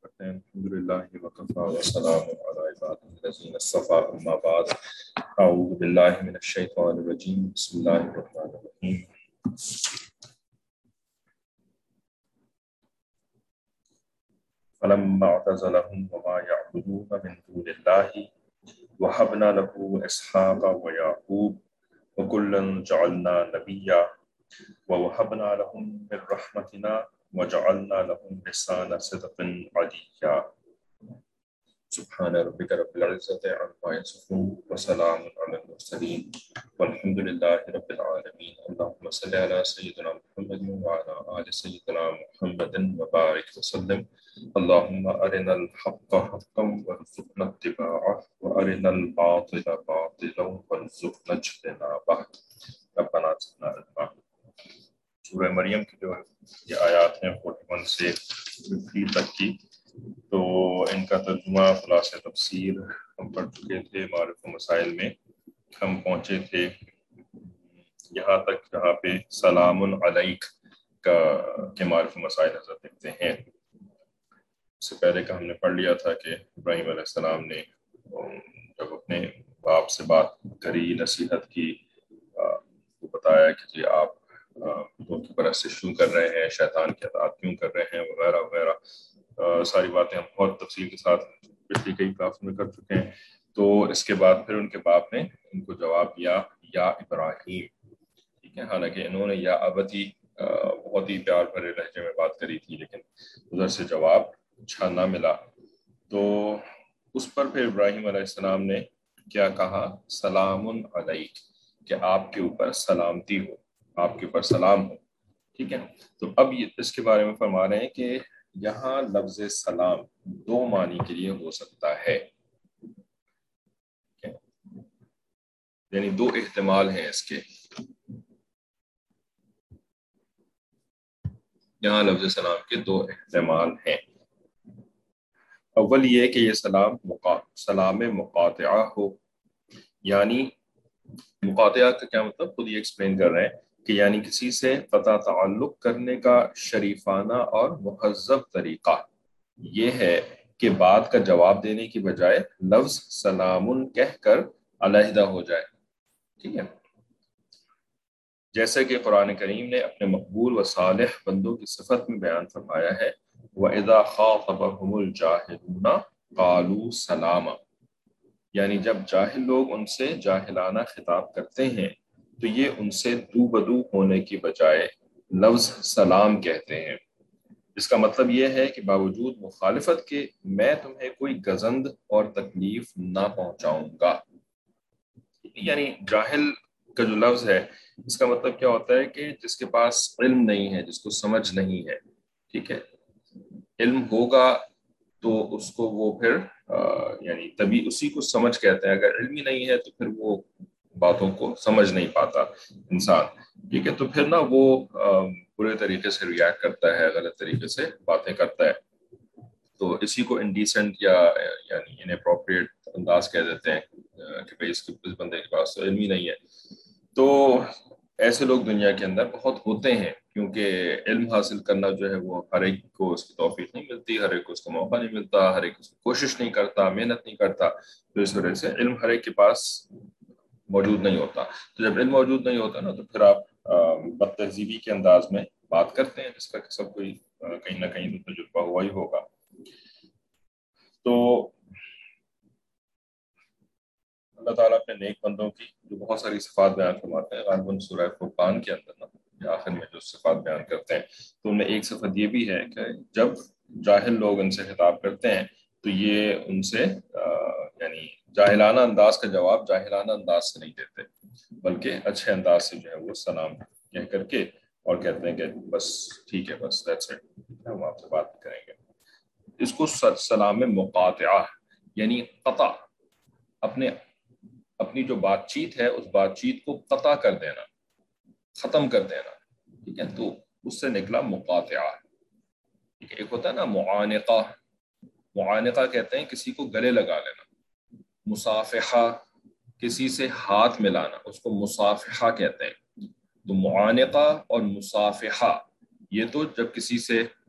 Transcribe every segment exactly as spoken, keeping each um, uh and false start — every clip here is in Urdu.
کرتے ہیں الحمدللہ وکفا وسلام علی عبادہ الذین اصطفیٰ اما بعد اعوذ باللہ من الشیطان الرجیم بسم اللہ الرحمن الرحیم فلما اعتزلهم وما يعبدون من دون الله وهبنا له اسحاق ويعقوب وكلا جعلنا نبيا ووهبنا لهم من رحمتنا وجعلنا لهم لسان صدق عليا سبحان ربك رب العزة عما يصفون وسلام على المرسلين والحمد لله رب العالمين اللهم صل على سيدنا محمد وعلى آل سيدنا محمد وبارك وسلم اللهم أرنا الحق حقا وارزقنا اتباعه وأرنا الباطل باطلا وارزقنا اجتنابه ربنا زدنا علما۔ سورہ مریم کی جو یہ آیات ہیں اکتالیس سے پچاس تک کی، تو ان کا ترجمہ خلاصہ تفسیر ہم پڑھ چکے تھے۔ معرف و مسائل میں ہم پہنچے تھے یہاں تک جہاں پہ سلام علیک کا کے معرف و مسائل حضرت لکھتے ہیں۔ اس سے پہلے کا ہم نے پڑھ لیا تھا کہ ابراہیم علیہ السلام نے جب اپنے باپ سے بات کری، نصیحت کی، تو بتایا کہ جی آپ بتوں کی پرستش کیوں کر رہے ہیں، شیطان کی اطاعت کیوں کر رہے ہیں، وغیرہ وغیرہ ساری باتیں ہم بہت تفصیل کے ساتھ پچھلی کئی کلاسوں میں کر چکے ہیں۔ تو اس کے بعد پھر ان کے باپ نے ان کو جواب دیا یا ابراہیم، ٹھیک ہے، حالانکہ انہوں نے یا ابتی بہت ہی پیار بھرے لہجے میں بات کری تھی، لیکن ادھر سے جواب اچھا نہ ملا، تو اس پر پھر ابراہیم علیہ السلام نے کیا کہا، سلام علیک، کہ آپ کے اوپر سلامتی ہو، آپ کے اوپر سلام ہو، ٹھیک ہے۔ تو اب یہ اس کے بارے میں فرما رہے ہیں کہ یہاں لفظ سلام دو معنی کے لیے ہو سکتا ہے، یعنی دو احتمال ہیں اس کے۔ یہاں لفظ سلام کے دو احتمال ہیں۔ اول یہ کہ یہ سلام مقا... سلام مقاطعہ ہو، یعنی مقاطعہ کا کیا مطلب خود یہ ایکسپلین کر رہے ہیں کہ یعنی کسی سے قطع تعلق کرنے کا شریفانہ اور مہذب طریقہ یہ ہے کہ بات کا جواب دینے کی بجائے لفظ سلام کہہ کر علیحدہ ہو جائے، ٹھیک ہے، جیسے کہ قرآن کریم نے اپنے مقبول و صالح بندوں کی صفت میں بیان فرمایا ہے، وَإِذَا خَاطَبَهُمُ الْجَاهِلُونَ قَالُوا سَلَامًا، یعنی جب جاہل لوگ ان سے جاہلانہ خطاب کرتے ہیں تو یہ ان سے دو بدو ہونے کی بجائے لفظ سلام کہتے ہیں۔ اس کا مطلب یہ ہے کہ باوجود مخالفت کے میں تمہیں کوئی گزند اور تکلیف نہ پہنچاؤں گا۔ یعنی جاہل کا جو لفظ ہے اس کا مطلب کیا ہوتا ہے کہ جس کے پاس علم نہیں ہے، جس کو سمجھ نہیں ہے، ٹھیک ہے۔ علم ہوگا تو اس کو وہ پھر آ, یعنی تبھی اسی کو سمجھ کہتے ہیں، اگر علم ہی نہیں ہے تو پھر وہ باتوں کو سمجھ نہیں پاتا انسان، ٹھیک ہے، تو پھر نا وہ برے طریقے سے ریاکٹ کرتا ہے، غلط طریقے سے باتیں کرتا ہے، تو اسی کو انڈیسنٹ یا یعنی اناپروپریٹ انداز کہہ دیتے ہیں کہ بھئی اس اس بندے کے پاس علم ہی نہیں ہے۔ تو ایسے لوگ دنیا کے اندر بہت ہوتے ہیں، کیونکہ علم حاصل کرنا جو ہے وہ ہر ایک کو اس کی توفیق نہیں ملتی، ہر ایک کو اس کا موقع نہیں ملتا، ہر ایک اس کی کوشش نہیں کرتا، محنت نہیں کرتا، تو اس وجہ سے علم ہر ایک کے پاس موجود نہیں ہوتا۔ تو جب علم موجود نہیں ہوتا نا تو پھر آپ بد تہذیبی کے انداز میں بات کرتے ہیں، جس کا سب کوئی کہیں نہ کہیں تو تجربہ ہوا ہی ہوگا۔ تو اللہ تعالیٰ اپنے نیک بندوں کی جو بہت ساری صفات بیان فرماتے ہیں، غالباً سورہ فرقان کے اندر نا آخر میں جو صفات بیان کرتے ہیں تو ان میں ایک صفت یہ بھی ہے کہ جب جاہل لوگ ان سے خطاب کرتے ہیں تو یہ ان سے یعنی جاہلانہ انداز کا جواب جاہلانہ انداز سے نہیں دیتے، بلکہ اچھے انداز سے جو ہے وہ سلام کہہ کر کے اور کہتے ہیں کہ بس ٹھیک ہے، بس دیٹس اٹ، ہم آپ سے بات کریں گے۔ اس کو سلام مقاطعہ یعنی قطع، اپنے اپنی جو بات چیت ہے اس بات چیت کو قطع کر دینا، ختم کر دینا، ٹھیک ہے، تو اس سے نکلا مقاطعہ، ٹھیک ہے۔ ایک ہوتا ہے نا معانقہ، معانقہ کہتے ہیں کسی کو گلے لگا لینا، مصافحہ کسی سے ہاتھ ملانا، اس کو مصافحہ کہتے ہیں۔ تو معانقہ اور مصافحہ یہ تو جب کسی سے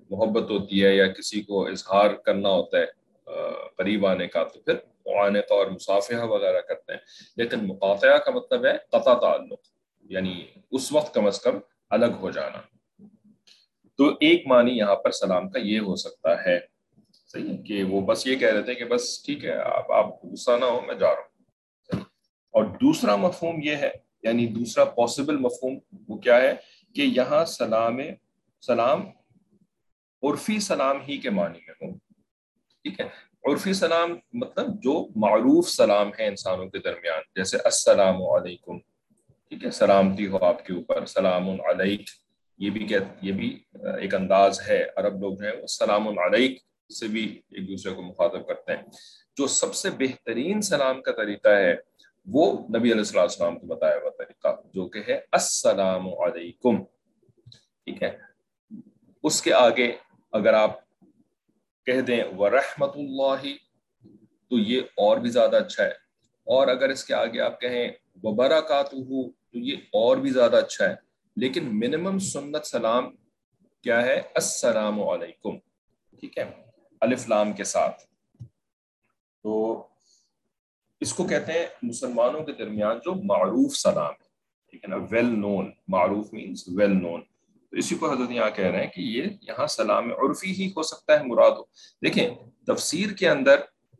محبت ہوتی ہے یا کسی کو اظہار کرنا ہوتا ہے قریب آنے کا تو پھر معانقہ اور مصافحہ وغیرہ کرتے ہیں، لیکن مقاطعہ کا مطلب ہے قطع تعلق، یعنی اس وقت کم از کم الگ ہو جانا۔ تو ایک معنی یہاں پر سلام کا یہ ہو سکتا ہے، صحیح ہے، کہ وہ بس یہ کہہ رہے تھے کہ بس ٹھیک ہے آپ آپ غصہ نہ ہو، میں جا رہا ہوں۔ اور دوسرا مفہوم یہ ہے، یعنی دوسرا پاسبل مفہوم وہ کیا ہے کہ یہاں سلام سلام عرفی سلام ہی کے معنی میں ہو، ٹھیک ہے۔ عرفی سلام مطلب جو معروف سلام ہے انسانوں کے درمیان، جیسے السلام علیکم، ٹھیک ہے، سلامتی ہو آپ کے اوپر، سلام علیک، یہ بھی کہ یہ بھی ایک انداز ہے، عرب لوگ جو ہیں وہ سلام علیک سے بھی ایک دوسرے کو مخاطب کرتے ہیں۔ جو سب سے بہترین سلام کا طریقہ ہے وہ نبی علیہ الصلوۃ والسلام کو بتایا ہوا طریقہ، جو کہ ہے السلام علیکم، ٹھیک ہے۔ اس کے آگے اگر آپ کہہ دیں ورحمۃ اللہ تو یہ اور بھی زیادہ اچھا ہے، اور اگر اس کے آگے آپ کہیں وبرکاتہ تو یہ اور بھی زیادہ اچھا ہے، لیکن منیمم سنت سلام کیا ہے؟ السلام علیکم، ٹھیک ہے، الف لام کے ساتھ۔ تو اس کو کہتے ہیں مسلمانوں کے درمیان جو معروف سلام ہے، ٹھیک ہے نا، ویل نون، معروف مینس ویل نون۔ تو اسی کو حضرت یہاں کہہ رہے ہیں کہ یہ یہاں سلام عرفی ہی ہو سکتا ہے مراد ہو۔ دیکھیں تفسیر کے اندر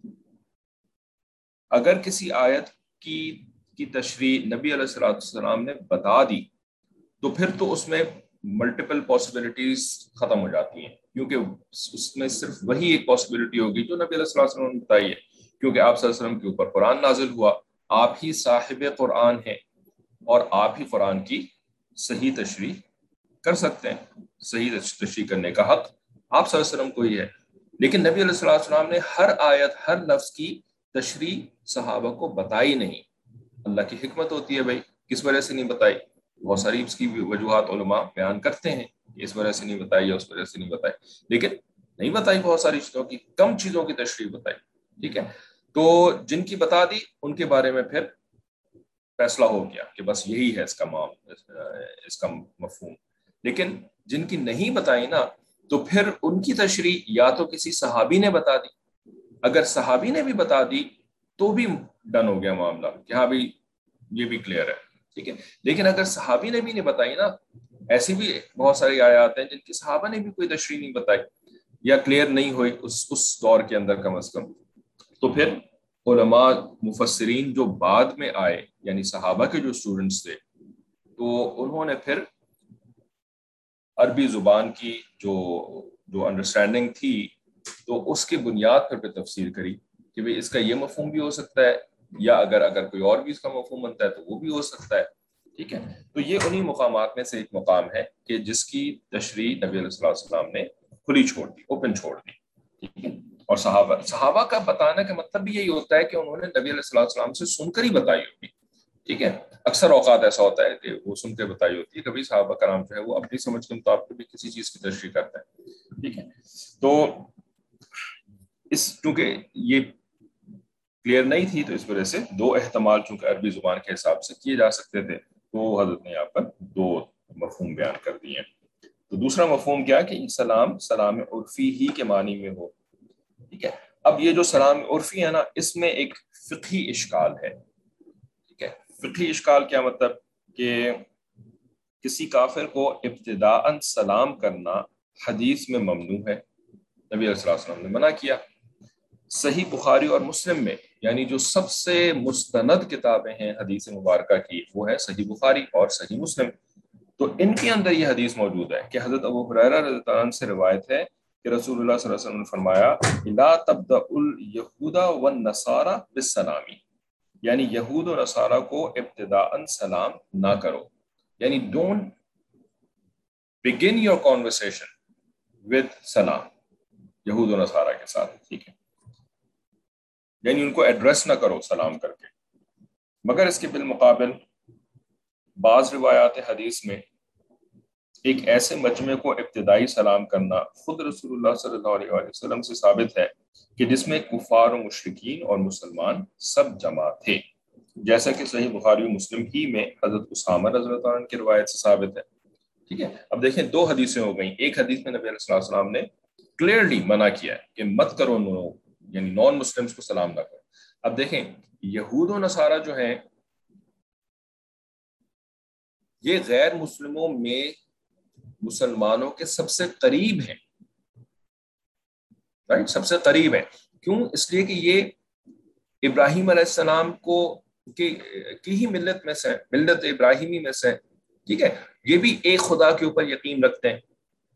اگر کسی آیت کی کی تشریح نبی علیہ الصلوۃ والسلام نے بتا دی تو پھر تو اس میں ملٹیپل پاسبلٹیز ختم ہو جاتی ہیں، کیونکہ اس میں صرف وہی ایک پاسبلٹی ہوگی جو نبی علیہ الصلوۃ والسلام نے بتائی ہے، کیونکہ آپ صلی اللہ علیہ وسلم کے اوپر قرآن نازل ہوا، آپ ہی صاحب قرآن ہیں اور آپ ہی قرآن کی صحیح تشریح کر سکتے ہیں، صحیح تشریح کرنے کا حق آپ صلی اللہ علیہ وسلم کو ہی ہے۔ لیکن نبی علیہ الصلوۃ والسلام نے ہر آیت ہر لفظ کی تشریح صحابہ کو بتائی نہیں۔ اللہ کی حکمت ہوتی ہے بھائی، کس وجہ سے نہیں بتائی؟ بہت ساری اس کی وجوہات علماء بیان کرتے ہیں کہ اس وجہ سے نہیں بتائی یا اس وجہ سے نہیں بتائی، لیکن نہیں بتائی، بہت ساری چیزوں کی، کم چیزوں کی تشریح بتائی، ٹھیک ہے۔ تو جن کی بتا دی ان کے بارے میں پھر فیصلہ ہو گیا کہ بس یہی ہے اس کا اس کا مفہوم، لیکن جن کی نہیں بتائی نا تو پھر ان کی تشریح یا تو کسی صحابی نے بتا دی، اگر صحابی نے بھی بتا دی تو بھی ڈن ہو گیا معاملہ کہ ہاں بھائی یہ بھی کلیئر ہے، ٹھیک ہے۔ لیکن اگر صحابی نے بھی نہیں بتائی نا، ایسی بھی بہت ساری آیات ہیں جن کی صحابہ نے بھی کوئی تشریح نہیں بتائی یا کلیئر نہیں ہوئی اس اس دور کے اندر کم از کم، تو پھر علماء مفسرین جو بعد میں آئے، یعنی صحابہ کے جو اسٹوڈنٹس تھے، تو انہوں نے پھر عربی زبان کی جو جو انڈرسٹینڈنگ تھی تو اس کی بنیاد پر پہ تفسیر کری کہ بھئی اس کا یہ مفہوم بھی ہو سکتا ہے، یا اگر اگر کوئی اور بھی اس کا مفہوم بنتا ہے تو وہ بھی ہو سکتا ہے، ٹھیک ہے۔ تو یہ انہی مقامات میں سے ایک مقام ہے کہ جس کی تشریح نبی علیہ الصلوۃ والسلام نے کھلی چھوڑ دی، اوپن چھوڑ دی، ٹھیک ہے۔ اور صحابہ صحابہ کا بتانا کا مطلب بھی یہی ہوتا ہے کہ انہوں نے نبی علیہ الصلوۃ والسلام سے سن کر ہی بتائی ہوگی، ٹھیک ہے۔ اکثر اوقات ایسا ہوتا ہے کہ وہ سن کے بتائی ہوتی ہے، کبھی صحابہ کرام جو ہے وہ اپنی سمجھ کے مطابق بھی کسی چیز کی تشریح کرتے ہیں، ٹھیک ہے۔ تو اس چونکہ یہ کلیئر نہیں تھی تو اس وجہ سے دو احتمال چونکہ عربی زبان کے حساب سے کیے جا سکتے تھے، تو حضرت نے یہاں پر دو مفہوم بیان کر دیے ہیں۔ تو دوسرا مفہوم کیا کہ سلام سلام عرفی ہی کے معنی میں ہو، ٹھیک ہے۔ اب یہ جو سلام عرفی ہے نا، اس میں ایک فقہی اشکال ہے، ٹھیک ہے۔ فقہی اشکال کیا مطلب کہ کسی کافر کو ابتداءً سلام کرنا حدیث میں ممنوع ہے، نبی علیہ الصلوۃ والسلام نے منع کیا۔ صحیح بخاری اور مسلم میں، یعنی جو سب سے مستند کتابیں ہیں حدیث مبارکہ کی، وہ ہے صحیح بخاری اور صحیح مسلم، تو ان کے اندر یہ حدیث موجود ہے کہ حضرت ابو ہریرہ رضی اللہ عنہ سے روایت ہے کہ رسول اللہ صلی اللہ علیہ وسلم نے فرمایا لا تبدأوا اليہود والنصارى بالسلام، یعنی یہود و نصارہ کو ابتداءً سلام نہ کرو، یعنی don't begin your conversation with سلام، یہود و نصارہ کے ساتھ، ٹھیک ہے، یعنی ان کو ایڈریس نہ کرو سلام کر کے۔ مگر اس کے بالمقابل بعض روایات حدیث میں ایک ایسے مجمع کو ابتدائی سلام کرنا خود رسول اللہ صلی اللہ علیہ وآلہ وسلم سے ثابت ہے کہ جس میں کفار و مشرکین اور مسلمان سب جمع تھے، جیسا کہ صحیح بخاری و مسلم ہی میں حضرت اسامہ رضی اللہ عنہ کی روایت سے ثابت ہے۔ ٹھیک ہے. اب دیکھیں دو حدیثیں ہو گئیں. ایک حدیث میں نبی علیہ الصلوۃ والسلام نے کلیئرلی منع کیا ہے کہ مت کرو انہوں یعنی نان مسلمس کو سلام نہ کرو. اب دیکھیں یہود و نصارہ جو ہیں یہ غیر مسلموں میں مسلمانوں کے سب سے قریب ہیں, رائٹ, سب سے قریب ہیں. کیوں؟ اس لیے کہ یہ ابراہیم علیہ السلام کو کی, کی ہی ملت میں سے, ملت ابراہیمی میں سے. ٹھیک ہے, یہ بھی ایک خدا کے اوپر یقین رکھتے ہیں.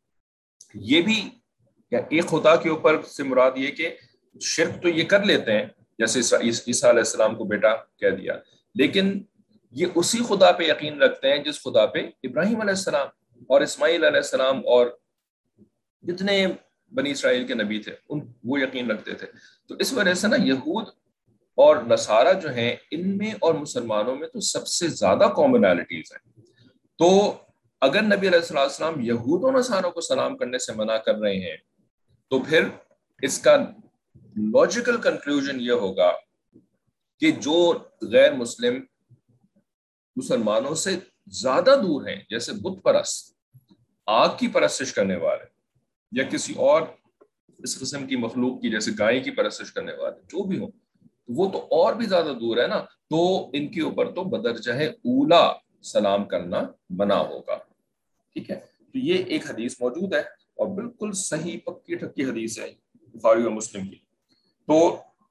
یہ بھی یا ایک خدا کے اوپر سے مراد یہ کہ شرک تو یہ کر لیتے ہیں, جیسے عیسیٰ علیہ السلام کو بیٹا کہہ دیا, لیکن یہ اسی خدا پہ یقین رکھتے ہیں جس خدا پہ ابراہیم علیہ السلام اور اسماعیل علیہ السلام اور جتنے بنی اسرائیل کے نبی تھے ان وہ یقین رکھتے تھے. تو اس وجہ سے نا یہود اور نصارہ جو ہیں ان میں اور مسلمانوں میں تو سب سے زیادہ کامنالٹیز ہیں. تو اگر نبی علیہ الصلوۃ والسلام یہود و نصاروں کو سلام کرنے سے منع کر رہے ہیں تو پھر اس کا لاجیکل کنکلوژن یہ ہوگا کہ جو غیر مسلم مسلمانوں سے زیادہ دور ہیں, جیسے بت پرست, آگ کی پرستش کرنے والے, یا کسی اور اس قسم کی مخلوق کی جیسے گائے کی پرستش کرنے والے, جو بھی ہوں, وہ تو اور بھی زیادہ دور ہے نا. تو ان کے اوپر تو بدرجہ اولا سلام کرنا منع ہوگا. ٹھیک ہے, تو یہ ایک حدیث موجود ہے اور بالکل صحیح پکی ٹھکی حدیث ہے بخاری اور مسلم کی. تو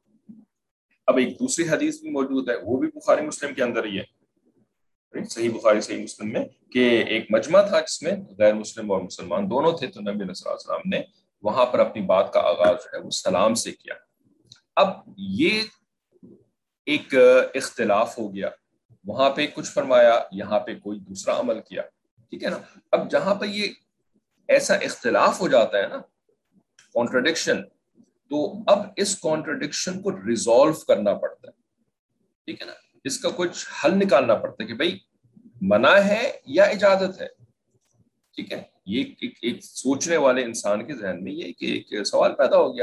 اب ایک دوسری حدیث بھی موجود ہے, وہ بھی بخاری مسلم کے اندر ہی ہے, صحیح بخاری صحیح مسلم میں, کہ ایک مجمع تھا جس میں غیر مسلم اور مسلمان دونوں تھے. تو نبی صلی اللہ علیہ وسلم نے وہاں پر اپنی بات کا آغاز جو ہے وہ سلام سے کیا. اب یہ ایک اختلاف ہو گیا, وہاں پہ کچھ فرمایا, یہاں پہ کوئی دوسرا عمل کیا. ٹھیک ہے نا. اب جہاں پہ یہ ایسا اختلاف ہو جاتا ہے نا, کانٹرڈکشن, تو اب اس کانٹرڈکشن کو ریزالو کرنا پڑتا ہے. ٹھیک ہے نا, اس کا کچھ حل نکالنا پڑتا ہے کہ بھئی منع ہے یا اجازت ہے. ٹھیک ہے, یہ ایک, ایک سوچنے والے انسان کے ذہن میں یہ کہ ایک سوال پیدا ہو گیا.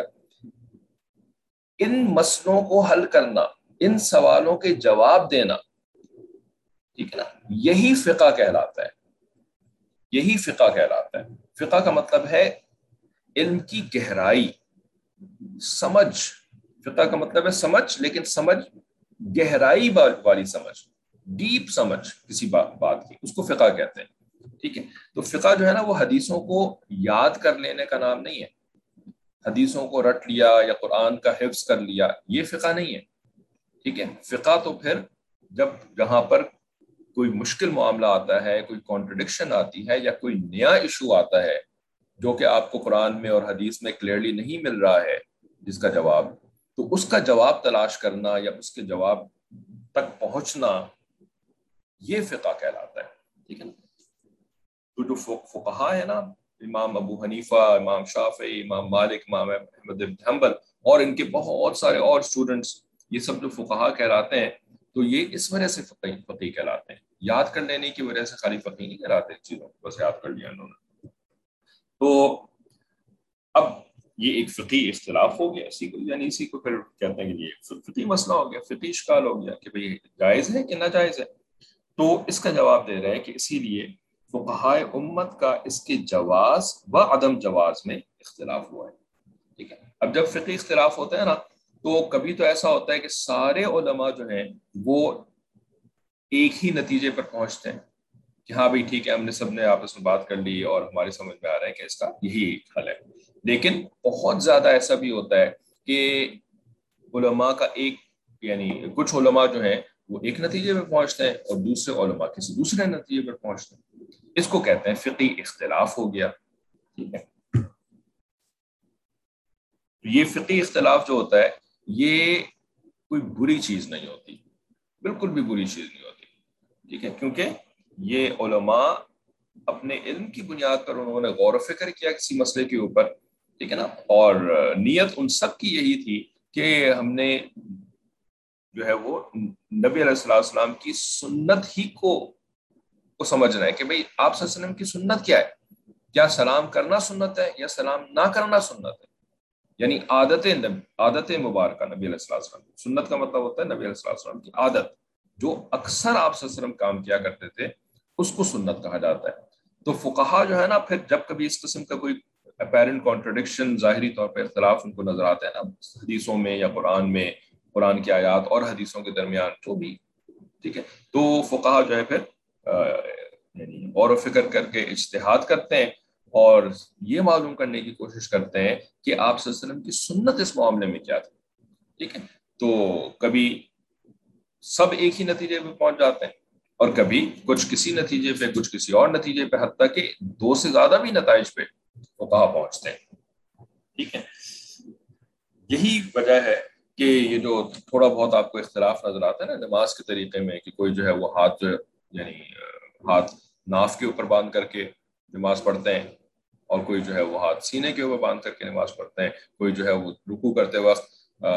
ان مسئلوں کو حل کرنا, ان سوالوں کے جواب دینا, ٹھیک ہے نا, یہی فقہ کہلاتا ہے. یہی فقہ کہلاتا ہے. فقہ کا مطلب ہے علم کی گہرائی, سمجھ. فقہ کا مطلب ہے سمجھ, لیکن سمجھ گہرائی والی سمجھ, ڈیپ سمجھ کسی بات بات کی, اس کو فقہ کہتے ہیں. ٹھیک ہے, تو فقہ جو ہے نا وہ حدیثوں کو یاد کر لینے کا نام نہیں ہے, حدیثوں کو رٹ لیا یا قرآن کا حفظ کر لیا, یہ فقہ نہیں ہے. ٹھیک ہے, فقہ تو پھر جب جہاں پر کوئی مشکل معاملہ آتا ہے, کوئی کانٹرڈکشن آتی ہے, یا کوئی نیا ایشو آتا ہے جو کہ آپ کو قرآن میں اور حدیث میں کلیئرلی نہیں مل رہا ہے جس کا جواب, تو اس کا جواب تلاش کرنا یا اس کے جواب تک پہنچنا, یہ فقہ کہلاتا ہے. ٹھیک ہے نا. تو جو فقہا ہے نا, امام ابو حنیفہ, امام شافعی, امام مالک, امام احمد بن حنبل اور ان کے بہت سارے اور اسٹوڈنٹس, یہ سب جو فقہا کہلاتے ہیں, تو یہ اس وجہ سے فقی فقی کہلاتے ہیں. یاد کر لینے کی وجہ سے خالی فقی نہیں کہلاتے چیزوں کو, بس یاد کر لیا انہوں نے. تو اب یہ ایک فقی اختلاف ہو گیا, اسی کو یعنی اسی کو پھر کہتے ہیں کہ یہ فقی مسئلہ ہو گیا, فقی اشکال ہو گیا کہ بھئی جائز ہے کہ ناجائز ہے. تو اس کا جواب دے رہے ہیں کہ اسی لیے فقہائے امت کا اس کے جواز و عدم جواز میں اختلاف ہوا ہے. ٹھیک ہے, اب جب فقہی اختلاف ہوتا ہے نا, تو کبھی تو ایسا ہوتا ہے کہ سارے علماء جو ہیں وہ ایک ہی نتیجے پر پہنچتے ہیں کہ ہاں بھئی ٹھیک ہے, ہم نے سب نے آپس میں بات کر لی اور ہماری سمجھ میں آ رہا ہے کہ اس کا یہی ایک حل ہے. لیکن بہت زیادہ ایسا بھی ہوتا ہے کہ علماء کا ایک یعنی کچھ علماء جو ہیں وہ ایک نتیجے پہ پہنچتے ہیں اور دوسرے علماء کسی دوسرے نتیجے پر پہنچتے ہیں. اس کو کہتے ہیں فقہی اختلاف ہو گیا. ٹھیک ہے, یہ فقہی اختلاف جو ہوتا ہے یہ کوئی بری چیز نہیں ہوتی, بالکل بھی بری چیز نہیں ہوتی. ٹھیک ہے, کیونکہ یہ علماء اپنے علم کی بنیاد پر انہوں نے غور و فکر کیا کسی مسئلے کے اوپر. ٹھیک ہے نا, اور نیت ان سب کی یہی تھی کہ ہم نے جو ہے وہ نبی علیہ الصلوۃ والسلام کی سنت ہی کو کو سمجھنا ہے کہ بھئی آپ صلی اللہ علیہ وسلم کی سنت کیا ہے, کیا سلام کرنا سنت ہے یا سلام نہ کرنا سنت ہے. یعنی عادت عادت مبارکہ نبی علیہ الصلوۃ والسلام, سنت کا مطلب ہوتا ہے نبی علیہ الصلوۃ والسلام کی عادت, جو اکثر آپ صلی اللہ علیہ وسلم کام کیا کرتے تھے اس کو سنت کہا جاتا ہے. تو فقہا جو ہے نا پھر جب کبھی اس قسم کا کوئی اپیرنٹ کانٹرڈکشن، ظاہری طور پہ اختلاف ان کو نظر آتا ہے نا حدیثوں میں یا قرآن میں، قرآن کی آیات اور حدیثوں کے درمیان جو بھی، ٹھیک ہے، تو فقہا جو ہے پھر یعنی غور و فکر کر کے اجتہاد کرتے ہیں اور یہ معلوم کرنے کی کوشش کرتے ہیں کہ آپ صلی اللہ علیہ وسلم کی سنت اس معاملے میں کیا تھی، ٹھیک ہے۔ تو کبھی سب ایک ہی نتیجے پہ پہنچ جاتے ہیں اور کبھی کچھ کسی نتیجے پہ، کچھ کسی اور نتیجے پہ، حتیٰ کہ دو سے زیادہ بھی نتائج پہ فقہا پہنچتے ہیں، ٹھیک ہے۔ یہی وجہ ہے کہ یہ جو تھوڑا بہت آپ کو اختلاف نظر آتا ہے نا نماز کے طریقے میں، کہ کوئی جو ہے وہ ہاتھ جو یعنی ہاتھ ناف کے اوپر باندھ کر کے نماز پڑھتے ہیں، اور کوئی جو ہے وہ ہاتھ سینے کے اوپر باندھ کر کے نماز پڑھتے ہیں، کوئی جو ہے وہ رکوع کرتے وقت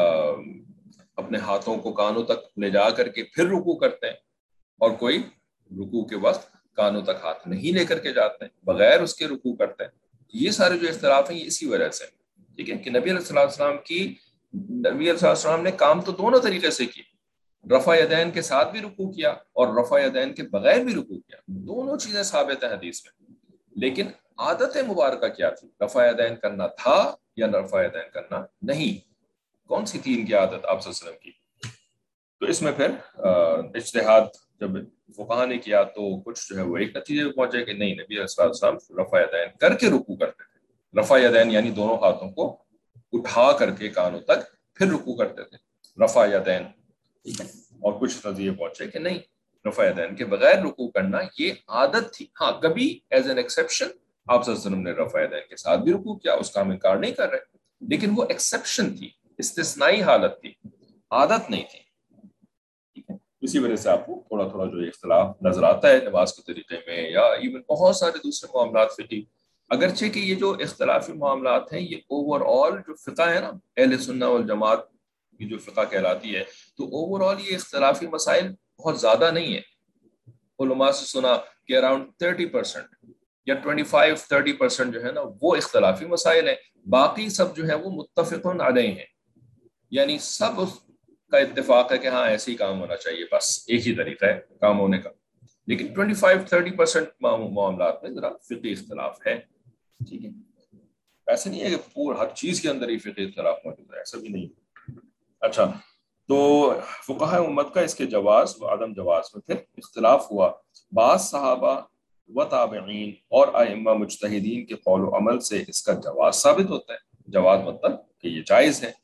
اپنے ہاتھوں کو کانوں تک لے جا کر کے پھر رکوع کرتے ہیں، اور کوئی رکوع کے وقت کانوں تک ہاتھ نہیں لے کر کے جاتے ہیں، بغیر اس کے رکوع کرتے ہیں۔ یہ سارے جو اختلاف ہیں یہ اسی وجہ سے، ٹھیک ہے، کہ نبی علیہ الصلوۃ والسلام کی نبی علیہ الصلوۃ والسلام نے کام تو دونوں طریقے سے کی، رفع یدین کے ساتھ بھی رکوع کیا اور رفع یدین کے بغیر بھی رکوع کیا، دونوں چیزیں ثابت ہیں حدیث میں، لیکن عادت مبارکہ کیا تھی؟ رفع یدین کرنا تھا یا رفع یدین کرنا نہیں؟ کون سی تھی ان کی عادت آپ صلی اللہ علیہ وسلم کی؟ تو اس میں پھر اجتہاد جب فقہا نے کیا تو کچھ جو ہے وہ ایک نتیجے پہ پہنچے کہ نہیں، نبی علیہ السلام رفع یدین کر کے رکوع کرتے تھے، رفع یدین یعنی دونوں ہاتھوں کو اٹھا کر کے کانوں تک پھر رکوع کرتے تھے، رفع یدین، ٹھیک ہے۔ اور کچھ نتیجے پہنچے کہ نہیں، رفع یدین کے بغیر رکوع کرنا یہ عادت تھی، ہاں کبھی ایز این ایکسیپشن آپ صلی اللہ علیہ وسلم نے رفع یدین کے ساتھ بھی رکوع کیا، اس کا ہم انکار نہیں کر رہے، لیکن وہ ایکسیپشن تھی، استثنائی حالت تھی، عادت نہیں تھی، ٹھیک ہے۔ اسی وجہ سے آپ کو تھوڑا تھوڑا جو اختلاف نظر آتا ہے نماز کے طریقے میں یا ایون بہت سارے دوسرے معاملات فقہی، اگرچہ کہ یہ جو اختلافی معاملات ہیں یہ اوور آل جو فقہ ہے نا اہل سنہ والجماعت کی جو فقہ کہلاتی ہے، تو اوور آل یہ اختلافی مسائل بہت زیادہ نہیں ہے۔ علماء سے سنا کہ اراؤنڈ تھرٹی پرسینٹ یا ٹوئنٹی فائیو تھرٹی پرسینٹ جو ہے نا وہ اختلافی مسائل ہیں، باقی سب جو ہے وہ متفقون علیہ ہیں، یعنی سب اس کا اتفاق ہے کہ ہاں ایسے ہی کام ہونا چاہیے، بس ایک ہی طریقہ ہے کام ہونے کا، لیکن ٹوئنٹی فائیو تھرٹی پرسینٹ معاملات میں ذرا فقہی اختلاف ہے، ٹھیک ہے۔ ایسے نہیں ہے کہ پورا ہر چیز کے اندر ہی فقہی اختلاف موجود ہے، ایسا بھی نہیں۔ اچھا، تو فقہاء امت کا اس کے جواز و عدم جواز میں پھر اختلاف ہوا، بعض صحابہ و تابعین اور ائمہ مجتہدین کے قول و عمل سے اس کا جواز ثابت ہوتا ہے، جواز مطلب کہ یہ جائز ہے،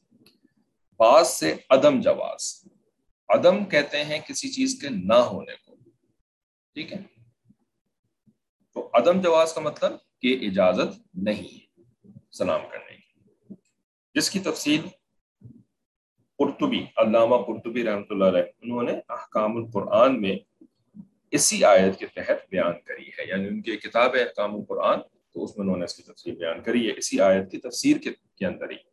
بعض سے عدم جواز، عدم کہتے ہیں کسی چیز کے نہ ہونے کو، ٹھیک ہے، تو عدم جواز کا مطلب کہ اجازت نہیں ہے سلام کرنے کی، جس کی تفصیل قرطبی، علامہ قرطبی رحمۃ اللہ علیہ انہوں نے احکام القرآن میں اسی آیت کے تحت بیان کری ہے، یعنی ان کی کتاب ہے احکام القرآن، تو اس میں انہوں نے اس کی تفسیر بیان کری ہے اسی آیت کی تفسیر کے, کے اندر ہی۔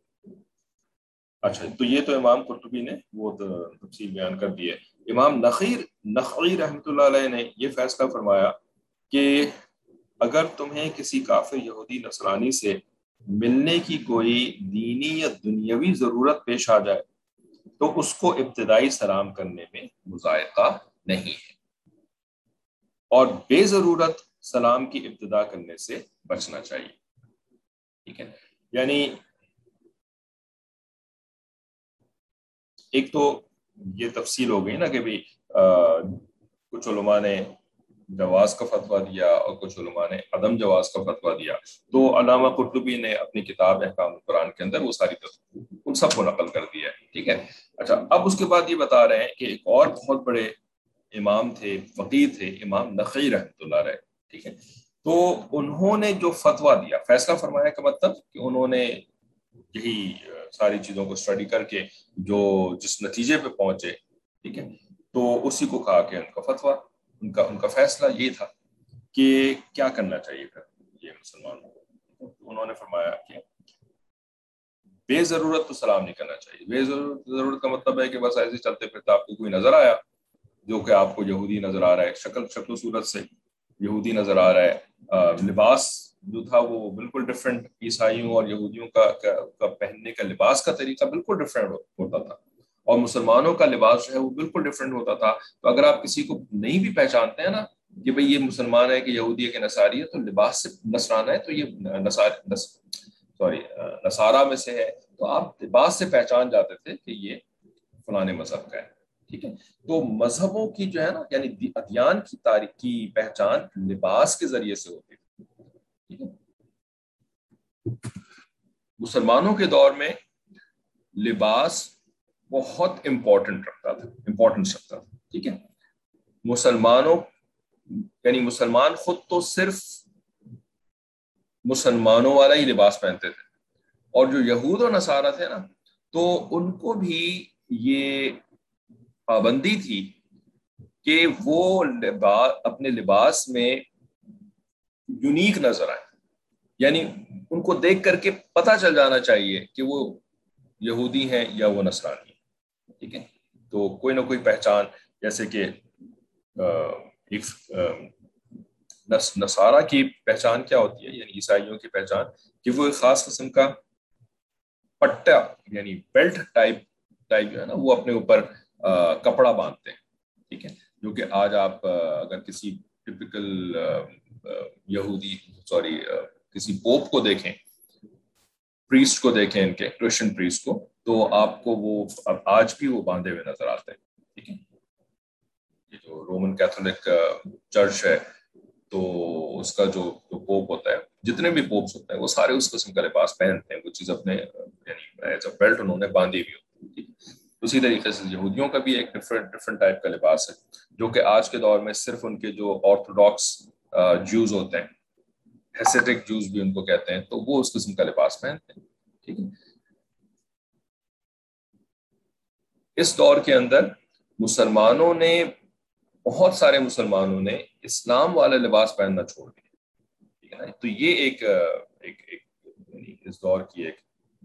اچھا، تو یہ تو امام قرطبی نے وہ تفسیر بیان کر دی ہے۔ امام نخیر نخعی رحمۃ اللہ علیہ نے یہ فیصلہ فرمایا کہ اگر تمہیں کسی کافر یہودی نصرانی سے ملنے کی کوئی دینی یا دنیاوی ضرورت پیش آ جائے تو اس کو ابتدائی سلام کرنے میں مذائقہ نہیں ہے، اور بے ضرورت سلام کی ابتدا کرنے سے بچنا چاہیے، ٹھیک ہے۔ یعنی ایک تو یہ تفصیل ہو گئی نا کہ بھی کچھ علماء نے جواز کا فتویٰ دیا اور کچھ علماء نے عدم جواز کا فتویٰ دیا، تو علامہ قرطبی نے اپنی کتاب احکام القرآن کے اندر وہ ساری ان سب کو نقل کر دیا ہے، ٹھیک ہے۔ اچھا، اب اس کے بعد یہ بتا رہے ہیں کہ ایک اور بہت بڑے امام تھے، فقیہ تھے، امام نخعی رحمۃ اللہ علیہ، ٹھیک ہے، تو انہوں نے جو فتویٰ دیا، فیصلہ فرمایا کا مطلب کہ انہوں نے یہی ساری چیزوں کو اسٹڈی کر کے جو جس نتیجے پہ پہنچے، ٹھیک ہے، تو اسی کو کہا کہ ان کا فتویٰ، ان کا ان کا فیصلہ یہ تھا کہ کیا کرنا چاہیے پھر یہ مسلمانوں کو۔ انہوں نے فرمایا کہ بے ضرورت تو سلام نہیں کرنا چاہیے۔ بے ضرورت ضرورت کا مطلب ہے کہ بس ایسے چلتے پھرتے آپ کو کوئی نظر آیا جو کہ آپ کو یہودی نظر آ رہا ہے، شکل شکل و صورت سے یہودی نظر آ رہا ہے، لباس جو تھا وہ بالکل ڈفرینٹ، عیسائیوں اور یہودیوں کا, کا, کا پہننے کا لباس کا طریقہ بالکل ڈفرینٹ ہوتا تھا، اور مسلمانوں کا لباس جو ہے وہ بالکل ڈفرینٹ ہوتا تھا، تو اگر آپ کسی کو نہیں بھی پہچانتے ہیں نا کہ بھئی یہ مسلمان ہے کہ یہودی ہے کہ نصاری ہے، تو لباس سے نصرانہ ہے تو یہ نصار نس سوری نصارہ میں سے ہے، تو آپ لباس سے پہچان جاتے تھے کہ یہ فلانے مذہب کا ہے. ٹھیک ہے، تو مذہبوں کی جو ہے نا یعنی ادیان کی تاریخ کی پہچان لباس کے ذریعے سے ہوتی تھی. ٹھیک ہے، مسلمانوں کے دور میں لباس بہت امپورٹنٹ رکھتا تھا امپورٹنس رکھتا تھا. ٹھیک ہے، مسلمانوں یعنی مسلمان خود تو صرف مسلمانوں والا ہی لباس پہنتے تھے، اور جو یہود و نصارہ تھے نا تو ان کو بھی یہ پابندی تھی کہ وہ لباس اپنے لباس میں یونیک نظر آئے، یعنی ان کو دیکھ کر کے پتہ چل جانا چاہیے کہ وہ یہودی ہیں یا وہ نصرانی ہیں. ٹھیک ہے، تو کوئی نہ کوئی پہچان، جیسے کہ ایک نصارہ کی پہچان کیا ہوتی ہے، یعنی عیسائیوں کی پہچان کہ وہ ایک خاص قسم کا پٹا یعنی بیلٹ ٹائپ ٹائپ جو ہے نا وہ اپنے اوپر کپڑا باندھتے ہیں. ٹھیک ہے، جو کہ آج آپ اگر کسی ٹپیکل یہودی سوری کسی پوپ کو دیکھیں، پریسٹ کو دیکھیں، ان کے کرسچن پریسٹ کو، تو آپ کو وہ آج بھی وہ باندھے ہوئے نظر آتے ہیں. ٹھیک ہے، یہ جو رومن کیتھولک چرچ ہے تو اس کا جو پوپ ہوتا ہے، جتنے بھی پوپس ہوتے ہیں وہ سارے اس قسم کا لباس پہنتے ہیں، وہ چیز اپنے یعنی ایز اے بیلٹ انہوں نے باندھی ہوئی ہوتی ہے. اسی طریقے سے یہودیوں کا بھی ایک ڈفرینٹ ڈفرینٹ ٹائپ کا لباس ہے، جو کہ آج کے دور میں صرف ان کے جو آرتھوڈاکس جوز ہوتے ہیں، ہیسیٹک جوز بھی ان کو کہتے ہیں، تو وہ اس قسم کا لباس پہنتے ہیں. ٹھیک ہے، اس دور کے اندر مسلمانوں نے بہت سارے مسلمانوں نے اسلام والا لباس پہننا چھوڑ دیا. ٹھیک ہے نا، تو یہ ایک ایک ایک یعنی اس دور کی ایک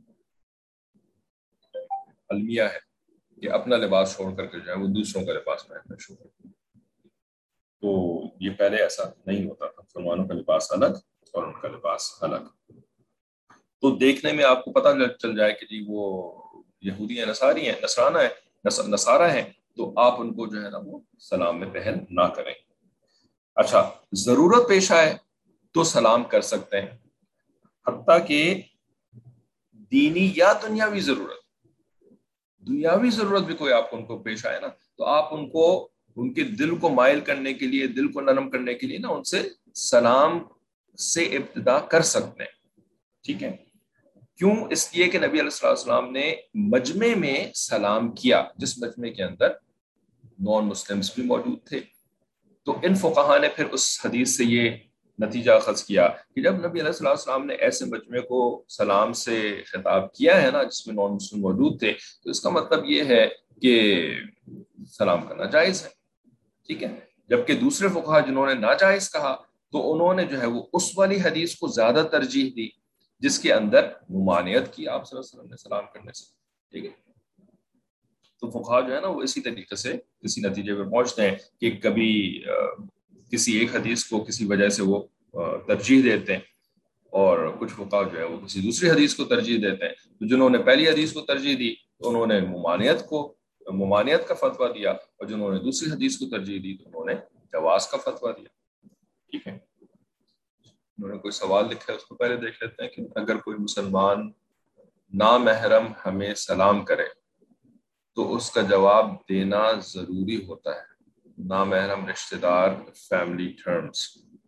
المیہ ہے کہ اپنا لباس چھوڑ کر کے جو ہے وہ دوسروں کا لباس پہننا شروع کر دیا. تو یہ پہلے ایسا نہیں ہوتا تھا، مسلمانوں کا لباس الگ اور ان کا لباس الگ. تو دیکھنے میں آپ کو پتہ چل جائے کہ جی وہ یہودی ہیں، نصاری ہیں، نصرانہ ہیں، نصارہ ہیں، تو آپ ان کو جو ہے نا وہ سلام میں پہل نہ کریں. اچھا، ضرورت پیش آئے تو سلام کر سکتے ہیں، حتیٰ کہ دینی یا دنیاوی ضرورت دنیاوی ضرورت بھی کوئی آپ کو ان کو پیش آئے نا تو آپ ان کو ان کے دل کو مائل کرنے کے لیے، دل کو نرم کرنے کے لیے نا ان سے سلام سے ابتدا کر سکتے ہیں. ٹھیک ہے، کیوں؟ اس لیے کہ نبی علیہ السلام نے مجمع میں سلام کیا، جس مجمع کے اندر نان مسلمس بھی موجود تھے. تو ان فقہا نے پھر اس حدیث سے یہ نتیجہ اخذ کیا کہ جب نبی علیہ السلام نے ایسے مجمع کو سلام سے خطاب کیا ہے نا جس میں نان مسلم موجود تھے، تو اس کا مطلب یہ ہے کہ سلام کرنا جائز ہے. ٹھیک ہے، جبکہ دوسرے فقہا جنہوں نے ناجائز کہا تو انہوں نے جو ہے وہ اس والی حدیث کو زیادہ ترجیح دی جس کے اندر ممانعت کی آپ صلی اللہ علیہ وسلم نے سلام کرنے سے. ٹھیک ہے، تو فقہا جو ہے نا وہ اسی طریقے سے کسی نتیجے پہ پہنچتے ہیں کہ کبھی کسی ایک حدیث کو کسی وجہ سے وہ ترجیح دیتے ہیں، اور کچھ فقہا جو ہے وہ کسی دوسری حدیث کو ترجیح دیتے ہیں. تو جنہوں نے پہلی حدیث کو ترجیح دی تو انہوں نے ممانعت کو ممانعت کا فتویٰ دیا، اور جنہوں نے دوسری حدیث کو ترجیح دی تو انہوں نے جواز کا فتویٰ دیا. ٹھیک ہے، انہوں نے کوئی سوال لکھا ہے اس کو پہلے دیکھ لیتے ہیں کہ اگر کوئی مسلمان نامحرم ہمیں سلام کرے تو اس کا جواب دینا ضروری ہوتا ہے. نامحرم رشتہ دار، فیملی ٹرمز،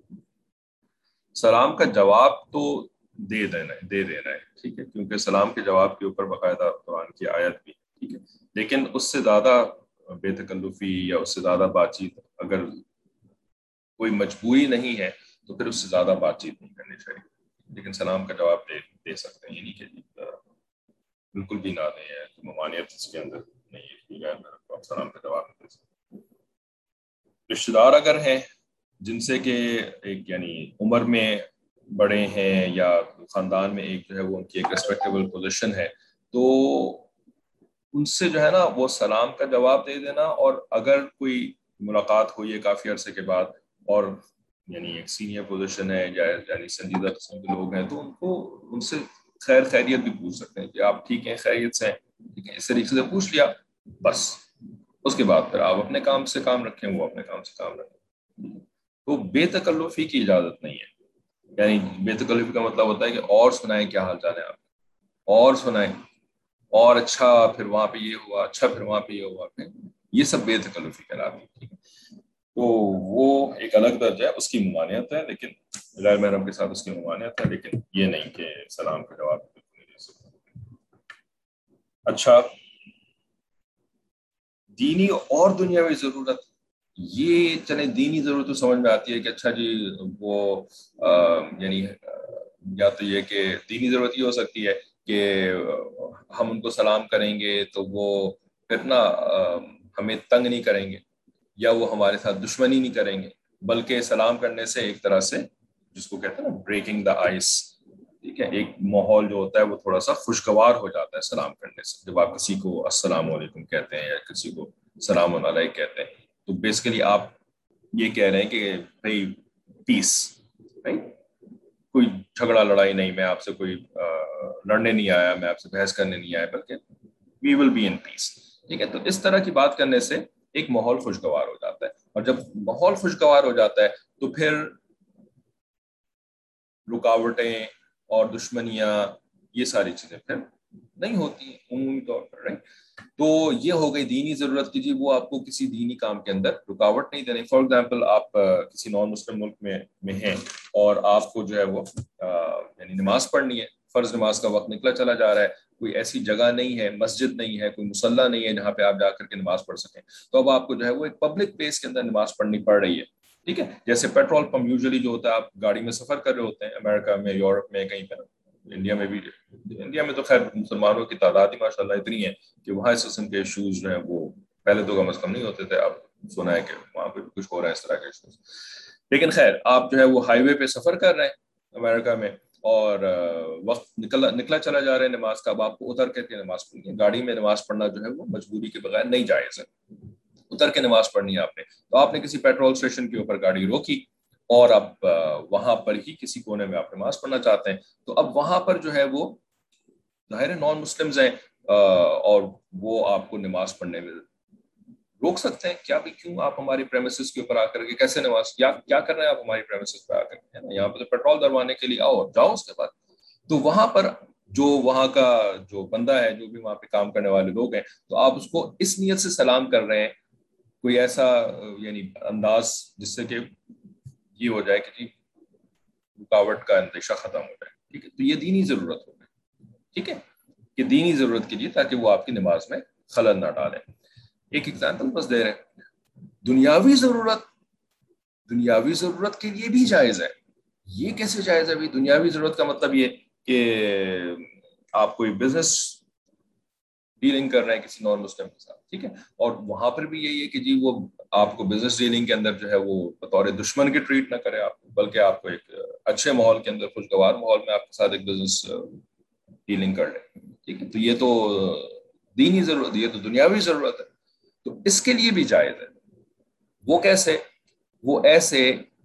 سلام کا جواب تو دے دینا ہے دے دینا ہے ٹھیک ہے، کیونکہ سلام کے جواب کے اوپر باقاعدہ قرآن کی آیت بھی. ٹھیک ہے، لیکن اس سے زیادہ بے تکلفی یا اس سے زیادہ بات چیت اگر کوئی مجبوری نہیں ہے تو پھر اس سے زیادہ بات چیت نہیں کرنی چاہیے. لیکن سلام کا جواب دے دے سکتے ہیں، یعنی کہ بالکل بھی نہ دیں، ممانعت اس کے اندر نہیں ہے، آپ سلام کا جواب دے سکتے. رشتہ دار اگر ہیں جن سے کہ ایک یعنی عمر میں بڑے ہیں یا خاندان میں ایک جو ہے وہ ان کی ایک ریسپیکٹیبل پوزیشن ہے، تو ان سے جو ہے نا وہ سلام کا جواب دے دینا، اور اگر کوئی ملاقات ہوئی ہے کافی عرصے کے بعد اور یعنی ایک سینئر پوزیشن ہے یا یعنی سنجیدہ قسم کے لوگ ہیں تو ان کو ان سے خیر خیریت بھی پوچھ سکتے ہیں کہ آپ ٹھیک ہیں، خیریت سے ہیں، ٹھیک ہے، اس طریقے سے پوچھ لیا بس. اس کے بعد پھر آپ اپنے کام سے کام رکھیں، وہ اپنے کام سے کام رکھیں. تو بے تکلفی کی اجازت نہیں ہے. یعنی بے تکلفی کا مطلب ہوتا ہے کہ اور سنائیں کیا حال چال ہے آپ, اور سنائیں, اور اچھا پھر وہاں پہ یہ ہوا, اچھا پھر وہاں پہ یہ ہوا, پھر یہ سب بے تکلفی کراتی ہے. تو وہ ایک الگ درجہ ہے, اس کی ممانعت ہے, لیکن غیر محرم کے ساتھ اس کی ممانعت ہے, لیکن یہ نہیں کہ سلام کا جواب نہیں دے سکتے. اچھا, دینی اور دنیاوی ضرورت, یہ چلے دینی ضرورت تو سمجھ میں آتی ہے کہ اچھا جی وہ یعنی یا تو یہ کہ دینی ضرورت یہ ہو سکتی ہے کہ ہم ان کو سلام کریں گے تو وہ پھر نا ہمیں تنگ نہیں کریں گے, یا وہ ہمارے ساتھ دشمنی نہیں کریں گے, بلکہ سلام کرنے سے ایک طرح سے جس کو کہتے ہیں نا بریکنگ دا آئس, ٹھیک ہے, ایک ماحول جو ہوتا ہے وہ تھوڑا سا خوشگوار ہو جاتا ہے سلام کرنے سے. جب آپ کسی کو السلام علیکم کہتے ہیں یا کسی کو سلام علیکم کہتے ہیں تو بیسیکلی آپ یہ کہہ رہے ہیں کہ بھائی پیس, کوئی جھگڑا لڑائی نہیں, میں آپ سے کوئی لڑنے نہیں آیا, میں آپ سے بحث کرنے نہیں آیا, بلکہ وی ول بی ان پیس. ٹھیک ہے, تو اس طرح کی بات کرنے سے ایک ماحول خوشگوار ہو جاتا ہے, اور جب ماحول خوشگوار ہو جاتا ہے تو پھر رکاوٹیں اور دشمنیاں یہ ساری چیزیں پھر نہیں ہوتی ہیں عمومی طور پر. رائٹ, تو یہ ہو گئی دینی ضرورت کی جی, وہ آپ کو کسی دینی کام کے اندر رکاوٹ نہیں دینی. فار ایگزامپل آپ کسی نان مسلم ملک میں میں ہیں اور آپ کو جو ہے وہ یعنی نماز پڑھنی ہے, فرض نماز کا وقت نکلا چلا جا رہا ہے, کوئی ایسی جگہ نہیں ہے, مسجد نہیں ہے, کوئی مصلی نہیں ہے جہاں پہ آپ جا کر کے نماز پڑھ سکیں, تو اب آپ کو جو ہے وہ ایک پبلک پلیس کے اندر نماز پڑھنی پڑ رہی ہے. ٹھیک ہے, جیسے پیٹرول پمپ یوزلی جو ہوتا ہے, آپ گاڑی میں سفر کر رہے ہوتے ہیں امریکہ میں, یورپ میں, کہیں پہ, انڈیا میں بھی. انڈیا میں تو خیر مسلمانوں کی تعداد ہی ماشاء اللہ اتنی ہے کہ وہاں اس قسم کے ایشوز جو ہیں وہ پہلے تو کم از کم نہیں ہوتے تھے, اب سنا ہے کہ وہاں پہ کچھ ہو رہا ہے اس طرح کے ایشوز. لیکن خیر, آپ جو ہے وہ ہائی وے پہ سفر کر رہے ہیں امریکہ میں, اور وقت نکلا نکلا چلا جا رہا ہے نماز کا, اب آپ کو اتر کر کے نماز پڑھنی ہے. گاڑی میں نماز پڑھنا جو ہے وہ مجبوری کے بغیر نہیں جائز ہے, اتر کے نماز پڑھنی ہے آپ نے. تو آپ نے کسی پیٹرول اسٹیشن کے اوپر گاڑی روکی اور اب وہاں پر ہی کسی کونے میں آپ نماز پڑھنا چاہتے ہیں, تو اب وہاں پر جو ہے وہ ظاہر نان مسلمز ہیں اور وہ آپ کو نماز پڑھنے میں روک سکتے ہیں. کیا بھی کیوں آپ ہماری پریمیسز کے اوپر آ کر کے کیسے نماز کیا کیا کر رہے ہیں آپ ہماری پریمیسز پہ آ کر کے, یہاں پہ تو پیٹرول دلوانے کے لیے آؤ جاؤ. اس کے بعد تو وہاں پر جو وہاں کا جو بندہ ہے, جو بھی وہاں پہ کام کرنے والے لوگ ہیں, تو آپ اس کو اس نیت سے سلام کر رہے ہیں, کوئی ایسا یعنی انداز جس سے کہ یہ ہو جائے کہ جی رکاوٹ کا اندیشہ ختم ہو جائے. ٹھیک ہے, تو یہ دینی ضرورت ہو گئی. ٹھیک ہے, کہ دینی ضرورت کے لیے تاکہ وہ آپ کی نماز میں خلل نہ ڈالے. ایک ایگزامپل بس دے رہے ہیں, دنیاوی ضرورت دنیاوی ضرورت کے لیے بھی جائز ہے. یہ کیسے جائز ہے بھائی؟ دنیاوی ضرورت کا مطلب یہ کہ آپ کوئی بزنس ڈیلنگ کر رہے ہیں کسی نان مسلم کے ساتھ, ٹھیک ہے, اور وہاں پر بھی یہی ہے کہ جی وہ آپ کو بزنس ڈیلنگ کے اندر جو ہے وہ بطور دشمن کے ٹریٹ نہ کرے آپ کو, بلکہ آپ کو ایک اچھے ماحول کے اندر, خوشگوار ماحول میں آپ کے ساتھ ایک بزنس ڈیلنگ کر لے. ٹھیک ہے, تو یہ تو دینی ضرورت, یہ تو دنیاوی ضرورت ہے, تو اس کے لیے بھی جائز ہے. وہ کیسے؟ وہ ایسے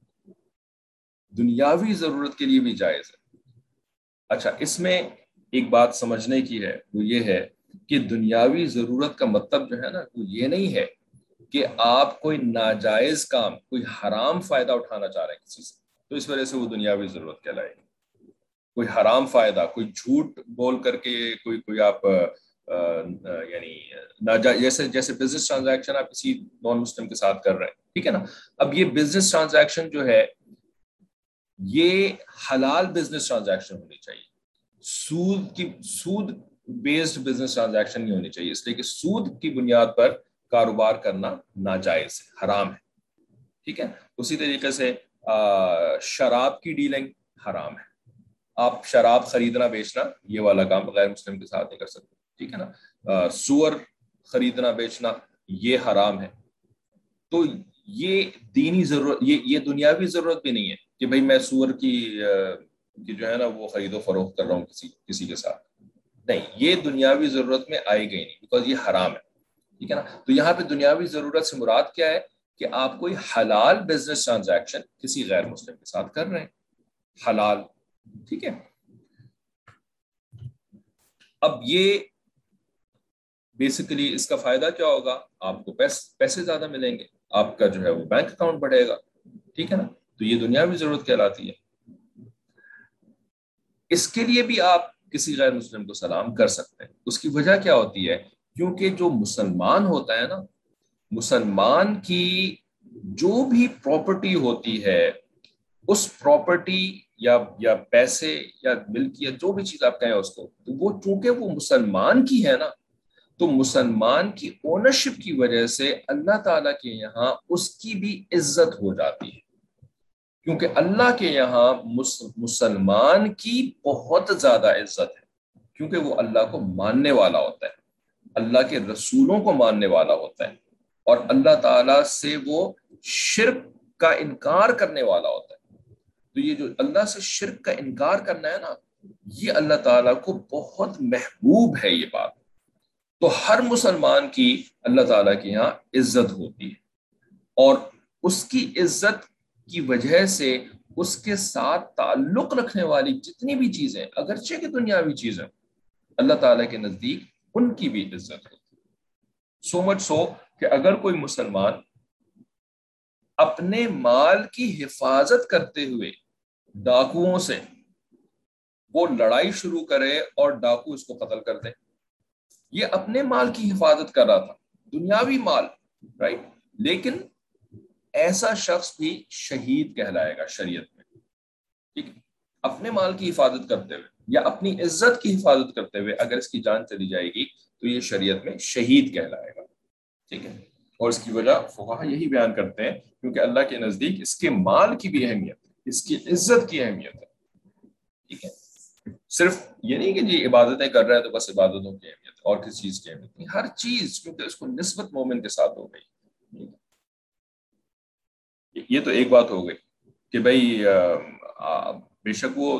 دنیاوی ضرورت کے لیے بھی جائز ہے. اچھا, اس میں ایک بات سمجھنے کی ہے, وہ یہ ہے کہ دنیاوی ضرورت کا مطلب جو ہے نا وہ یہ نہیں ہے کہ آپ کوئی ناجائز کام, کوئی حرام فائدہ اٹھانا چاہ رہے ہیں کسی سے, تو اس وجہ سے وہ دنیاوی ضرورت کہلائے گی. کوئی حرام فائدہ, کوئی جھوٹ بول کر کے کوئی کوئی آپ یعنی ناجائز, جیسے جیسے بزنس ٹرانزیکشن آپ کسی نان مسلم کے ساتھ کر رہے ہیں, ٹھیک ہے نا. اب یہ بزنس ٹرانزیکشن جو ہے یہ حلال بزنس ٹرانزیکشن ہونی چاہیے, سود کی سود بیسڈ بزنس ٹرانزیکشن نہیں ہونی چاہیے, اس لیے کہ سود کی بنیاد پر کاروبار کرنا ناجائز ہے, حرام ہے. ٹھیک ہے, اسی طریقے سے شراب کی ڈیلنگ حرام ہے. آپ شراب خریدنا بیچنا یہ والا کام غیر مسلم کے ساتھ نہیں کر سکتے. ٹھیک ہے نا, سور خریدنا بیچنا یہ حرام ہے. تو یہ دینی ضرورت, یہ یہ دنیاوی ضرورت بھی نہیں ہے کہ بھئی میں سور کی کہ جو ہے نا وہ خرید و فروخت کر رہا ہوں کسی کسی کے ساتھ, نہیں, یہ دنیاوی ضرورت میں آئی گئی نہیں, بیکاز یہ حرام ہے. ٹھیک ہے نا, تو یہاں پہ دنیاوی ضرورت سے مراد کیا ہے کہ آپ کوئی حلال بزنس ٹرانزیکشن کسی غیر مسلم کے ساتھ کر رہے ہیں, حلال. ٹھیک ہے, اب یہ بیسیکلی اس کا فائدہ کیا ہوگا؟ آپ کو پیسے پیسے زیادہ ملیں گے, آپ کا جو ہے وہ بینک اکاؤنٹ بڑھے گا. ٹھیک ہے نا. تو یہ دنیاوی ضرورت کہلاتی ہے. اس کے لیے بھی آپ کسی غیر مسلم کو سلام کر سکتے ہیں. اس کی وجہ کیا ہوتی ہے؟ کیونکہ جو مسلمان ہوتا ہے نا، مسلمان کی جو بھی پراپرٹی ہوتی ہے، اس پراپرٹی یا یا پیسے یا ملکیت، جو بھی چیز آپ کہیں اس کو، تو وہ چونکہ وہ مسلمان کی ہے نا، تو مسلمان کی اونرشپ کی وجہ سے اللہ تعالیٰ کے یہاں اس کی بھی عزت ہو جاتی ہے. کیونکہ اللہ کے یہاں مسلمان کی بہت زیادہ عزت ہے، کیونکہ وہ اللہ کو ماننے والا ہوتا ہے، اللہ کے رسولوں کو ماننے والا ہوتا ہے، اور اللہ تعالیٰ سے وہ شرک کا انکار کرنے والا ہوتا ہے. تو یہ جو اللہ سے شرک کا انکار کرنا ہے نا، یہ اللہ تعالیٰ کو بہت محبوب ہے یہ بات. تو ہر مسلمان کی اللہ تعالیٰ کے یہاں عزت ہوتی ہے، اور اس کی عزت کی وجہ سے اس کے ساتھ تعلق رکھنے والی جتنی بھی چیزیں، اگرچہ کہ دنیاوی چیزیں، اللہ تعالیٰ کے نزدیک ان کی بھی عزت ہوتی ہے. سو مچ سو کہ اگر کوئی مسلمان اپنے مال کی حفاظت کرتے ہوئے ڈاکوؤں سے وہ لڑائی شروع کرے اور ڈاکو اس کو قتل کر دیں، یہ اپنے مال کی حفاظت کر رہا تھا، دنیاوی مال، رائٹ. لیکن ایسا شخص بھی شہید کہلائے گا شریعت میں. ٹھیک ہے، اپنے مال کی حفاظت کرتے ہوئے یا اپنی عزت کی حفاظت کرتے ہوئے اگر اس کی جان چلی جائے گی تو یہ شریعت میں شہید کہلائے گا. ٹھیک ہے، اور اس کی وجہ فقہا یہی بیان کرتے ہیں کیونکہ اللہ کے نزدیک اس کے مال کی بھی اہمیت ہے، اس کی عزت کی اہمیت ہے. ٹھیک ہے، صرف یہ نہیں کہ جی عبادتیں کر رہا ہے تو بس عبادتوں کی اہمیت اور کس چیز کی اہمیت نہیں، ہر چیز، کیونکہ اس کو نسبت مومن کے ساتھ ہو گئی. یہ تو ایک بات ہو گئی کہ بھائی بے شک وہ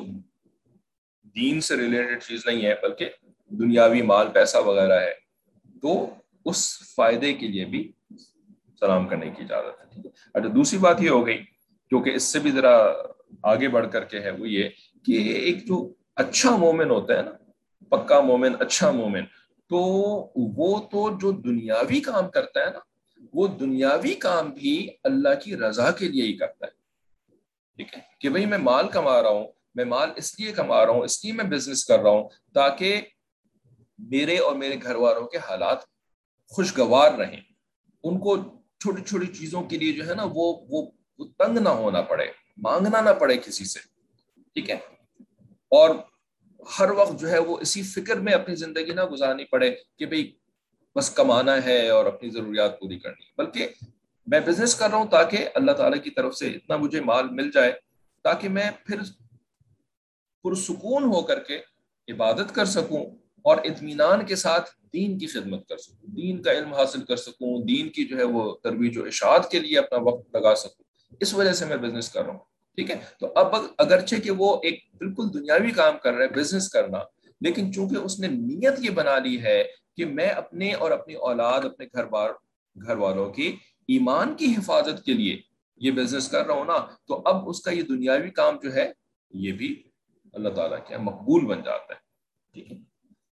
دین سے ریلیٹڈ چیز نہیں ہے بلکہ دنیاوی مال پیسہ وغیرہ ہے، تو اس فائدے کے لیے بھی سلام کرنے کی اجازت ہے. ٹھیک ہے. اچھا، دوسری بات یہ ہو گئی کیونکہ اس سے بھی ذرا آگے بڑھ کر کے ہے، وہ یہ کہ ایک جو اچھا مومن ہوتا ہے نا، پکا مومن، اچھا مومن، تو وہ تو جو دنیاوی کام کرتا ہے نا، وہ دنیاوی کام بھی اللہ کی رضا کے لیے ہی کرتا ہے. ٹھیک ہے، کہ بھئی میں مال کما رہا ہوں، میں مال اس لیے کما رہا ہوں، اس لیے میں بزنس کر رہا ہوں تاکہ میرے اور میرے گھر والوں کے حالات خوشگوار رہیں، ان کو چھوٹی چھوٹی چیزوں کے لیے جو ہے نا وہ وہ تنگ نہ ہونا پڑے، مانگنا نہ پڑے کسی سے. ٹھیک ہے، اور ہر وقت جو ہے وہ اسی فکر میں اپنی زندگی نہ گزارنی پڑے کہ بھئی بس کمانا ہے اور اپنی ضروریات پوری کرنی ہے، بلکہ میں بزنس کر رہا ہوں تاکہ اللہ تعالیٰ کی طرف سے اتنا مجھے مال مل جائے تاکہ میں پھر پرسکون ہو کر کے عبادت کر سکوں اور اطمینان کے ساتھ دین کی خدمت کر سکوں، دین کا علم حاصل کر سکوں، دین کی جو ہے وہ ترویج و اشاعت کے لیے اپنا وقت لگا سکوں. اس وجہ سے میں بزنس کر رہا ہوں. ٹھیک ہے، تو اب اگرچہ کہ وہ ایک بالکل دنیاوی کام کر رہا ہے، بزنس کرنا، لیکن چونکہ اس نے نیت یہ بنا لی ہے کہ میں اپنے اور اپنی اولاد، اپنے گھر بار گھر والوں کی ایمان کی حفاظت کے لیے یہ بزنس کر رہا ہوں نا، تو اب اس کا یہ دنیاوی کام جو ہے یہ بھی اللہ تعالیٰ کے مقبول بن جاتا ہے. ٹھیک ہے،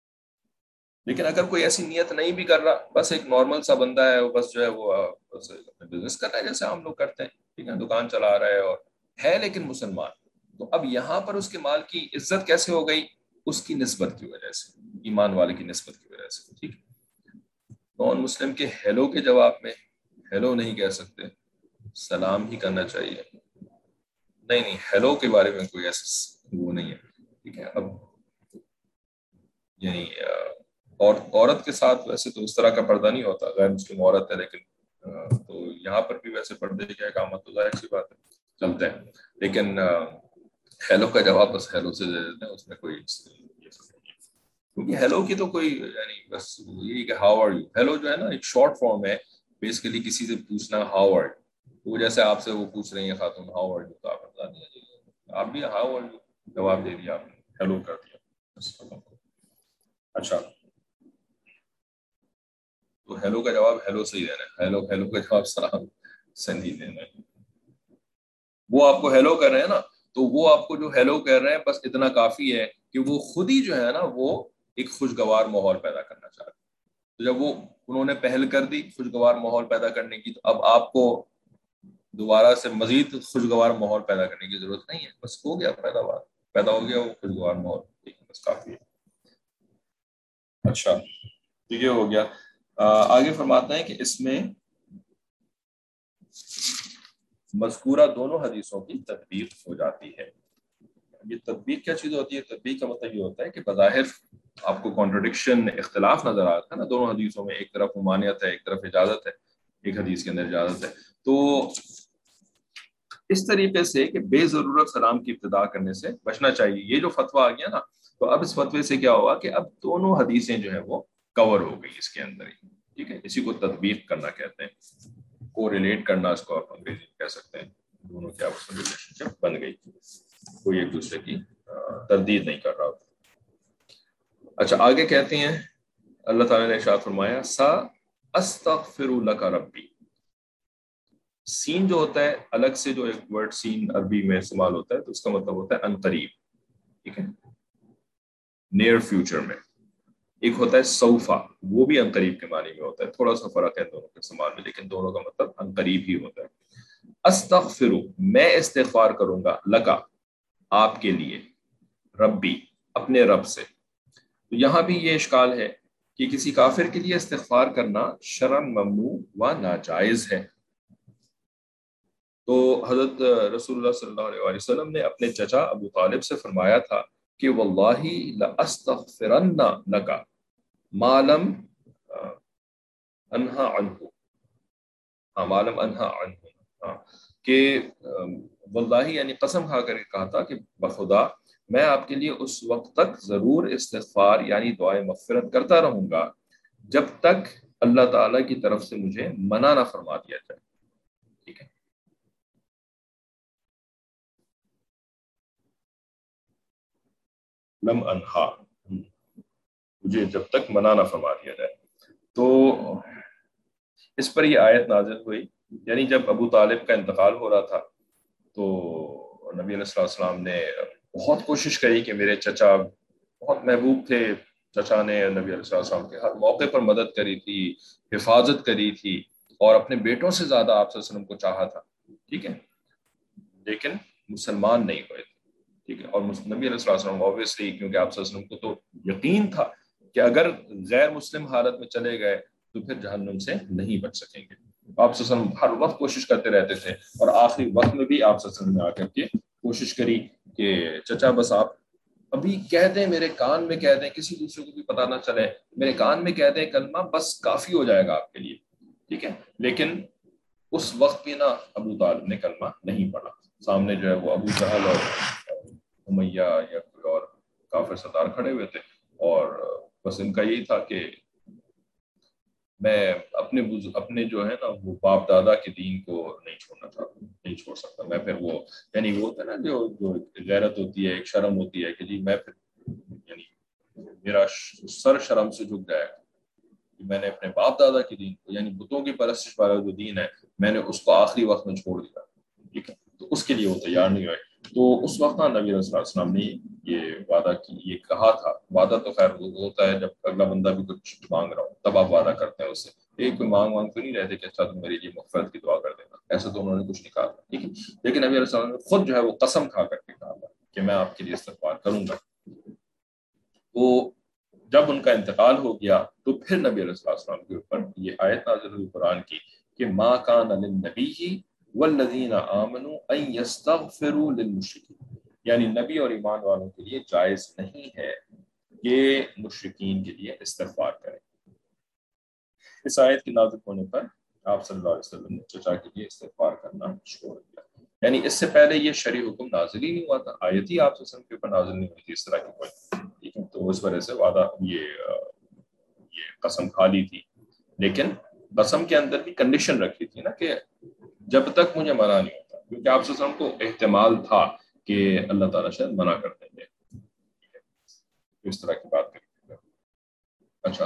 لیکن اگر کوئی ایسی نیت نہیں بھی کر رہا، بس ایک نارمل سا بندہ ہے، بس جو ہے وہ بزنس کر رہا ہے جیسے ہم لوگ کرتے ہیں، ٹھیک ہے، دکان چلا رہا ہے اور ہے لیکن مسلمان، تو اب یہاں پر اس کے مال کی عزت کیسے ہو گئی؟ اس کی نسبت کی وجہ سے، ایمان والے کی نسبت کی وجہ سے. ٹھیک، نان مسلم کے ہیلو کے جواب میں ہیلو نہیں کہہ سکتے، سلام ہی کرنا چاہیے. نہیں نہیں، ہیلو کے بارے میں کوئی ایسا وہ نہیں ہے. ٹھیک ہے، اب یعنی اور عورت کے ساتھ ویسے تو اس طرح کا پردہ نہیں ہوتا، غیر مسلم عورت ہے، لیکن تو یہاں پر بھی ویسے پردے کا اقامت تو ظاہر سی بات ہے چلتے ہیں، لیکن ہیلو کا جواب بس ہیلو سے دے دیتے ہیں، اس میں کوئی کیونکہ ہیلو کی تو کوئی یعنی بس یہی کہ ہاؤ آر یو. ہیلو جو ہے نا ایک شارٹ فارم ہے بیسیکلی کسی سے پوچھنا ہاؤ آر یو، وہ جیسے آپ سے وہ پوچھ رہی ہیں خاتون ہاؤ آر یو، تو آپ بتا دیا، آپ بھی ہاؤ آر یو جواب دے دیا، آپ نے ہیلو کر دیا. اچھا، تو ہیلو کا جواب ہیلو سے ہی دینا ہے، ہیلو ہیلو کا جواب سلام سے نہیں دینا ہے. وہ آپ کو ہیلو کر رہے ہیں نا، تو وہ آپ کو جو ہیلو کر رہے ہیں بس اتنا کافی ہے کہ وہ خود ہی جو ہے نا وہ ایک خوشگوار ماحول پیدا کرنا چاہ رہے ہیں. تو جب وہ انہوں نے پہل کر دی خوشگوار ماحول پیدا کرنے کی، تو اب آپ کو دوبارہ سے مزید خوشگوار ماحول پیدا کرنے کی ضرورت نہیں ہے، بس ہو گیا پیداوار، پیدا ہو گیا وہ خوشگوار ماحول، ٹھیک ہے، بس کافی ہے۔ اچھا تو یہ ہو گیا۔ آگے فرماتے ہیں کہ اس میں مذکورہ دونوں حدیثوں کی تطبیق ہو جاتی ہے۔ یہ تطبیق کیا چیز ہوتی ہے؟ تطبیق کا مطلب یہ ہوتا ہے کہ بظاہر آپ کو کانٹرڈکشن، اختلاف نظر آتا ہے نا دونوں حدیثوں میں، ایک طرف ممانعت ہے، ایک طرف اجازت ہے، ایک حدیث کے اندر اجازت ہے، تو اس طریقے سے کہ بے ضرورت سلام کی ابتدا کرنے سے بچنا چاہیے۔ یہ جو فتویٰ آ گیا نا، تو اب اس فتوے سے کیا ہوا کہ اب دونوں حدیثیں جو ہیں وہ کور ہو گئی اس کے اندر ہی، ٹھیک ہے، اسی کو تطبیق کرنا کہتے ہیں، کو ریلیٹ کرنا اس کو آپ انگریزی میں کہہ سکتے ہیں، دونوں کی آپس میں ریلیشن شپ بن گئی، کوئی ایک دوسرے کی تردید نہیں کر رہا ہوتا۔ اچھا آگے کہتے ہیں اللہ تعالیٰ نے ارشاد فرمایا سا استغفر لک ربی، سین جو ہوتا ہے الگ سے، جو ایک ورڈ سین عربی میں استعمال ہوتا ہے تو اس کا مطلب ہوتا ہے ان قریب، ٹھیک ہے، نیئر فیوچر میں۔ ایک ہوتا ہے سوفا، وہ بھی ان قریب کے معنی میں ہوتا ہے، تھوڑا سا فرق ہے دونوں کے استعمال میں، لیکن دونوں کا مطلب ان قریب ہی ہوتا ہے۔ استغفر، میں استغفار کروں گا، لکا، آپ کے لیے، ربی، اپنے رب سے۔ تو یہاں بھی یہ اشکال ہے کہ کسی کافر کے لیے استغفار کرنا شرعاً ممنوع و ناجائز ہے۔ تو حضرت رسول اللہ صلی اللہ علیہ وسلم نے اپنے چچا ابو طالب سے فرمایا تھا کہ واللہ لاستغفرن لک ما لم انہا عنہ، ہاں ما لم انہا عنہ، ہاں کہ واللہ یعنی قسم کھا کر کہا تھا کہ بخدا میں آپ کے لیے اس وقت تک ضرور استغفار یعنی دعائے مغفرت کرتا رہوں گا جب تک اللہ تعالیٰ کی طرف سے مجھے منع نہ فرما دیا جائے، ٹھیک ہے، لم انہا، مجھے جب تک منع نہ فرما دیا جائے۔ تو اس پر یہ آیت نازل ہوئی، یعنی جب ابو طالب کا انتقال ہو رہا تھا تو نبی علیہ الصلوۃ والسلام نے بہت کوشش کری کہ میرے چچا بہت محبوب تھے، چچا نے نبی علیہ الصلوۃ والسلام کے ہر موقع پر مدد کری تھی، حفاظت کری تھی، اور اپنے بیٹوں سے زیادہ آپ صلی اللہ علیہ وسلم کو چاہا تھا، ٹھیک ہے، لیکن مسلمان نہیں ہوئے تھے، ٹھیک ہے، اور نبی علیہ الصلوۃ والسلام اوبویسلی کیونکہ آپ صلی اللہ علیہ وسلم کو تو یقین تھا کہ اگر غیر مسلم حالت میں چلے گئے تو پھر جہنم سے نہیں بچ سکیں گے، آپ صلی اللہ علیہ وسلم ہر وقت کوشش کرتے رہتے تھے، اور آخری وقت میں بھی آپ صلی اللہ علیہ وسلم نے آ کر کے کوشش کری کہ چچا بس آپ ابھی کہہ دیں، میرے کان میں کہہ دیں، کسی دوسرے کو بھی پتہ نہ چلے، میرے کان میں کہہ دیں کلمہ، بس کافی ہو جائے گا آپ کے لیے، ٹھیک ہے، لیکن اس وقت بھی نہ ابو طالب نے کلمہ نہیں پڑھا، سامنے جو ہے وہ ابو جہل اور امیہ یا کوئی اور کافر سردار کھڑے ہوئے تھے، اور بس ان کا یہی تھا کہ میں اپنے اپنے جو ہے نا وہ باپ دادا کے دین کو نہیں چھوڑنا چاہتا، نہیں چھوڑ سکتا میں، پھر وہ یعنی وہ ہوتا ہے نا جو جو غیرت ہوتی ہے، ایک شرم ہوتی ہے کہ جی میں پھر یعنی میرا سر شرم سے جھک جائے کہ میں نے اپنے باپ دادا کے دین کو، یعنی بتوں کی پرستش والا جو دین ہے، میں نے اس کو آخری وقت میں چھوڑ دیا، ٹھیک ہے، تو اس کے لیے وہ تیار نہیں ہوئے۔ تو اس وقت نبی علیہ السلام نے یہ وعدہ کی، یہ کہا تھا، وعدہ تو خیر وہ ہوتا ہے جب اگلا بندہ بھی کچھ مانگ رہا ہو تب آپ وعدہ کرتے ہیں اس سے، ایک کوئی مانگ مانگ تو نہیں رہتے کہ اچھا تم میرے لیے مغفرت کی دعا کر دینا، ایسا تو انہوں نے کچھ نہیں کہا، ٹھیک ہے، لیکن نبی علیہ السلام نے خود جو ہے وہ قسم کھا کر کے کہا کہ میں آپ کے لیے استغفار کروں گا۔ تو جب ان کا انتقال ہو گیا تو پھر نبی علیہ السلام کے اوپر یہ آیت نازل ہوئی قرآن کی کہ ما کان للنبی والذین آمنوا ان یستغفروا للمشرکین، یعنی نبی اور ایمان والوں کے لیے جائز نہیں ہے کہ مشرکین کے لیے استغفار کریں۔ اس آیت کے نازل ہونے پر آپ صلی اللہ علیہ وسلم نے چچا کے لیے استغفار کرنا چھوڑ دیا، یعنی اس سے پہلے یہ شرعی حکم نازل ہی نہیں ہوا تھا، آیت ہی آپ صلی اللہ علیہ وسلم کے اوپر نازل نہیں ہوئی تھی اس طرح کی کوئی، ٹھیک ہے، تو اس وجہ سے وعدہ یہ یہ قسم کھا لی تھی، لیکن قسم کے اندر بھی کنڈیشن رکھی تھی نا کہ جب تک مجھے منع نہیں ہوتا، کیونکہ آپ صلی اللہ علیہ وسلم کو احتمال تھا کہ اللہ تعالیٰ شاید منع کر دیں گے، اس طرح کی بات کریں۔ اچھا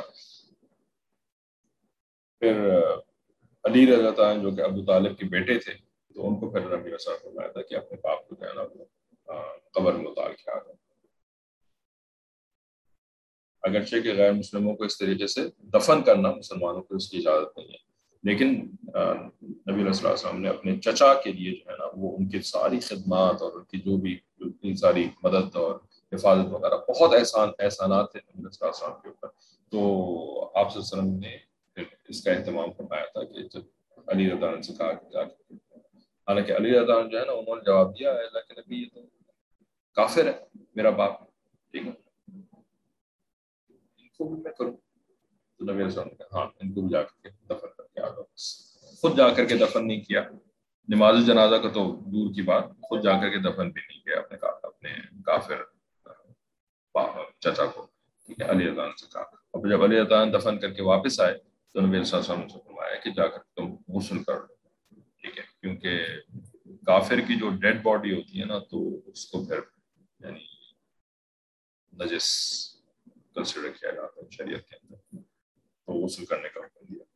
پھر علی رضی اللہ عنہ جو کہ ابو طالب کے بیٹے تھے، تو ان کو پھر نبی علیہ السلام نے فرمایا تھا کہ اپنے باپ کو کہنا وہ قبر میں اتار کے آ جائے، اگرچہ کہ غیر مسلموں کو اس طریقے سے دفن کرنا مسلمانوں کو اس کی اجازت نہیں ہے، لیکن نبی علیہ الصلوۃ والسلام نے اپنے چچا کے لیے جو ہے نا وہ ان کی ساری خدمات اور ان کی جو بھی اتنی ساری مدد اور حفاظت وغیرہ بہت احسان احسانات تھے نبی علیہ الصلوۃ والسلام کے اوپر. تو آپ صلی اللہ علیہ وسلم نے پھر اس کا اہتمام فرمایا تھا کہ جب علی رضی اللہ عنہ سے کہا کہ جا کے، حالانکہ علی رضی اللہ عنہ جو ہے نا انہوں نے جواب دیا ہے اللہ کے نبی یہ تو کافر ہے میرا باپ، ٹھیک ہے ان کو بھی میں کروں. تو نبی علیہ السلام نے کہا ہاں ان کو بھی جا کر کے دفن کر کے آ جاؤ. خود جا کر کے دفن نہیں کیا، نماز جنازہ کا تو دور کی بات، خود جا کر کے دفن بھی نہیں کیا اپنے اپنے کافر چچا کو، ٹھیک ہے علی رضی اللہ عنہ سے کہا. اور جب علی رضی اللہ عنہ دفن کر کے واپس آئے تو نبی علیہ السلام نے فرمایا کہ جا کر تم غسل کر لو، ٹھیک ہے کیونکہ کافر کی جو ڈیڈ باڈی ہوتی ہے نا تو اس کو پھر یعنی نجس کنسیڈر کیا جاتا ہے شریعت کے اندر، تو غسل کرنے کا حکم دیا.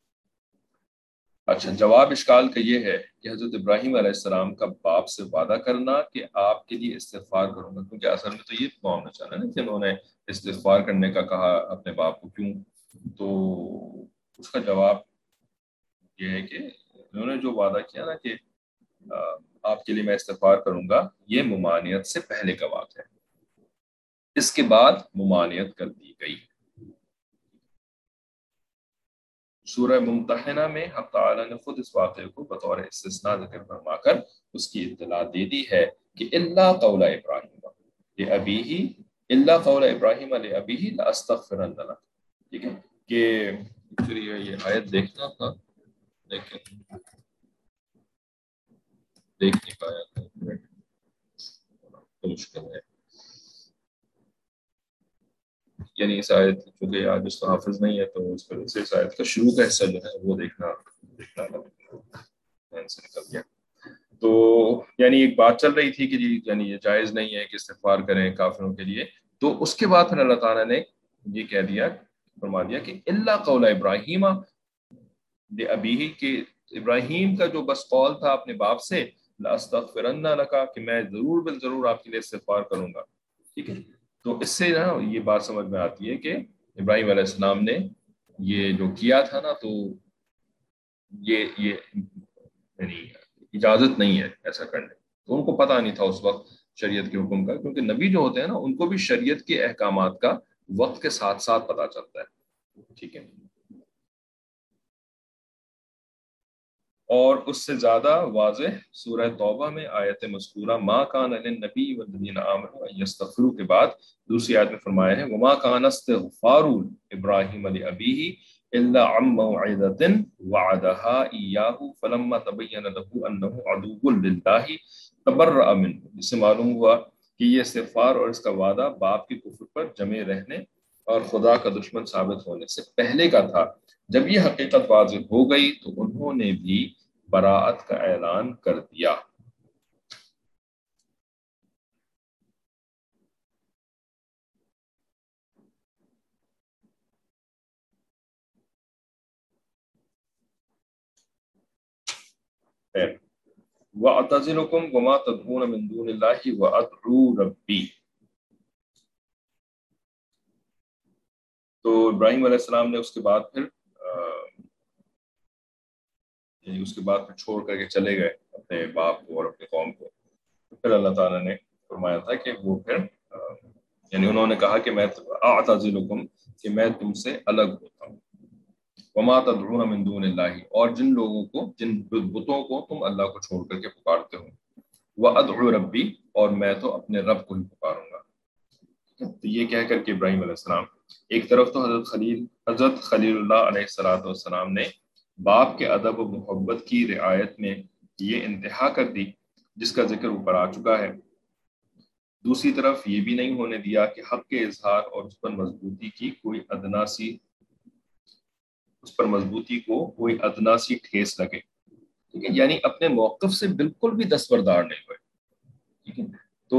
اچھا، جواب اشکال کا یہ ہے کہ حضرت ابراہیم علیہ السلام کا باپ سے وعدہ کرنا کہ آپ کے لیے استغفار کروں گا، کیونکہ اصل میں تو یہ معاملہ چلا نا کہ انہوں نے استغفار کرنے کا کہا اپنے باپ کو، کیوں؟ تو اس کا جواب یہ ہے کہ انہوں نے جو وعدہ کیا نا کہ آپ کے لیے میں استغفار کروں گا، یہ ممانعت سے پہلے کا واقعہ ہے، اس کے بعد ممانعت کر دی گئی. سورہ ممتحنہ میں حق تعالیٰ نے خود اس واقعے کو بطور استثناء ذکر فرما کر اس کی اطلاع دے دی ہے کہ اللہ قول ابراہیم لأبیہ اللہ قول ابراہیم لأبیہ لأستغفرن لک، ٹھیک ہے کہ ایکچولی یہ آیت دیکھنا تھا لیکن دیکھ نہیں پایا تھا تو مشکل ہے. یعنی اس آیت چونکہ آج اس کا حافظ نہیں ہے تو اس وجہ سے اس آیت کا شروع کا حصہ جو ہے وہ دیکھنا دیکھنا سے نکل گیا. تو یعنی ایک بات چل رہی تھی کہ جی یعنی یہ جائز نہیں ہے کہ استغفار کریں کافروں کے لیے، تو اس کے بعد پھر اللہ تعالیٰ نے یہ کہہ دیا فرما دیا کہ اللہ قول ابراہیم لأبیہ کہ ابراہیم کا جو بس قول تھا اپنے باپ سے لأستغفرن لک کہ میں ضرور بل ضرور آپ کے لیے استغفار کروں گا، ٹھیک ہے. تو اس سے نا یہ بات سمجھ میں آتی ہے کہ ابراہیم علیہ السلام نے یہ جو کیا تھا نا تو یہ یہ یعنی اجازت نہیں ہے ایسا کرنے، تو ان کو پتہ نہیں تھا اس وقت شریعت کے حکم کا، کیونکہ نبی جو ہوتے ہیں نا ان کو بھی شریعت کے احکامات کا وقت کے ساتھ ساتھ پتہ چلتا ہے، ٹھیک ہے. اور اس سے زیادہ واضح سورہ توبہ میں آیت مذکورہ ما کان للنبی والذین آمنوا ان یستغفروا کے بعد دوسری آیت میں فرمایا ہے وما کان استغفار ابراہیم لابیہ الا عن موعظۃ وعدها ایاہ فلما تبین له انه عدو للہ تبرأ منہ، جس سے معلوم ہوا کہ یہ استغفار اور اس کا وعدہ باپ کے کفر پر جمے رہنے اور خدا کا دشمن ثابت ہونے سے پہلے کا تھا. جب یہ حقیقت واضح ہو گئی تو انہوں نے بھی براءت کا اعلان کر دیا. وَأَعْتَزِلُكُمْ وَمَا تَدْعُونَ مِن دُونِ اللَّهِ وَأَدْعُو رَبِّي. تو ابراہیم علیہ السلام نے اس کے بعد پھر یعنی اس کے بعد پھر چھوڑ کر کے چلے گئے اپنے باپ کو اور اپنے قوم کو. پھر اللہ تعالیٰ نے فرمایا تھا کہ وہ پھر یعنی انہوں نے کہا کہ میں اعتزلکم کہ میں تم سے الگ ہوتا ہوں، وما تدعون من دون اللہ اور جن لوگوں کو جن بتوں کو تم اللہ کو چھوڑ کر کے پکارتے ہو، وادعو ربی اور میں تو اپنے رب کو ہی پکاروں گا. تو یہ کہہ کر کے ابراہیم علیہ السلام ایک طرف تو حضرت خلیل حضرت خلیل اللہ علیہ الصلوۃ والسلام نے باپ کے ادب و محبت کی رعایت میں یہ انتہا کر دی جس کا ذکر اوپر آ چکا ہے، دوسری طرف یہ بھی نہیں ہونے دیا کہ حق کے اظہار اور اس پر مضبوطی کی کوئی ادنا سی اس پر مضبوطی کو کوئی ادنا سی ٹھیس لگے، ٹھیک ہے یعنی اپنے موقف سے بالکل بھی دستبردار نہیں ہوئے، ٹھیک ہے. تو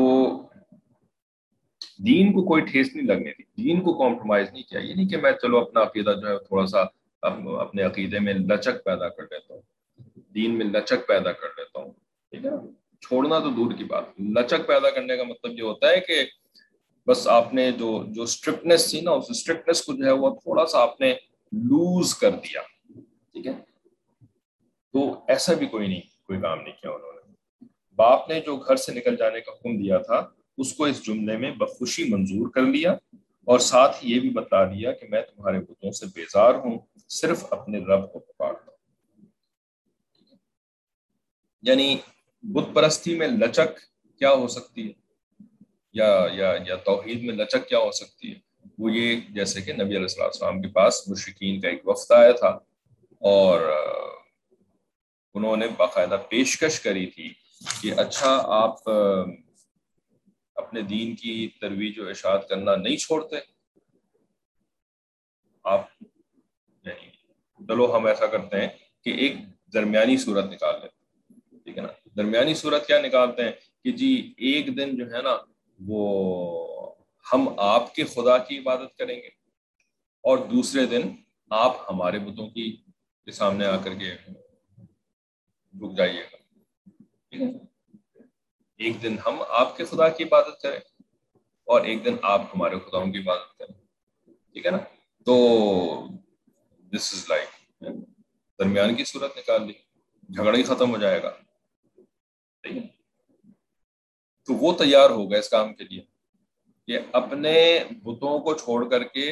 دین کو کوئی ٹھیس نہیں لگنے دی، دین کو کمپرومائز نہیں کیا. یہ نہیں کہ میں چلو اپنا عقیدہ جو ہے تھوڑا سا اپنے عقیدے میں لچک پیدا کر لیتا ہوں، دین میں لچک پیدا کر لیتا ہوں، ٹھیک ہے. چھوڑنا تو دور کی بات، لچک پیدا کرنے کا مطلب یہ ہوتا ہے کہ بس آپ نے جو جو اسٹرکٹنس تھی نا اس اسٹرکٹنس کو جو ہے وہ تھوڑا سا آپ نے لوز کر دیا، ٹھیک ہے. تو ایسا بھی کوئی نہیں کوئی کام نہیں کیا انہوں نے. باپ نے جو گھر سے نکل جانے کا حکم دیا تھا اس کو اس جملے میں بخوشی منظور کر لیا اور ساتھ ہی یہ بھی بتا دیا کہ میں تمہارے بتوں سے بیزار ہوں، صرف اپنے رب کو پکارتا ہوں. یعنی بت پرستی میں لچک کیا ہو سکتی ہے یا یا یا توحید میں لچک کیا ہو سکتی ہے؟ وہ یہ جیسے کہ نبی علیہ الصلوۃ والسلام کے پاس مشرکین کا ایک وفد آیا تھا اور انہوں نے باقاعدہ پیشکش کری تھی کہ اچھا آپ اپنے دین کی ترویج و اشاعت کرنا نہیں چھوڑتے، آپ یعنی چلو ہم ایسا کرتے ہیں کہ ایک درمیانی صورت نکال لیتے ہیں، ٹھیک ہے نا. درمیانی صورت کیا نکالتے ہیں کہ جی ایک دن جو ہے نا وہ ہم آپ کے خدا کی عبادت کریں گے اور دوسرے دن آپ ہمارے بتوں کی کے سامنے آ کر کے رک جائیے گا، ٹھیک ہے. ایک دن ہم آپ کے خدا کی عبادت کریں اور ایک دن آپ ہمارے خداؤں کی عبادت کریں، ٹھیک ہے نا. تو دس از لائک درمیان کی صورت نکال لی، جھگڑا ہی ختم ہو جائے گا. ٹھیک ہے، تو وہ تیار ہوگا اس کام کے لیے کہ اپنے بتوں کو چھوڑ کر کے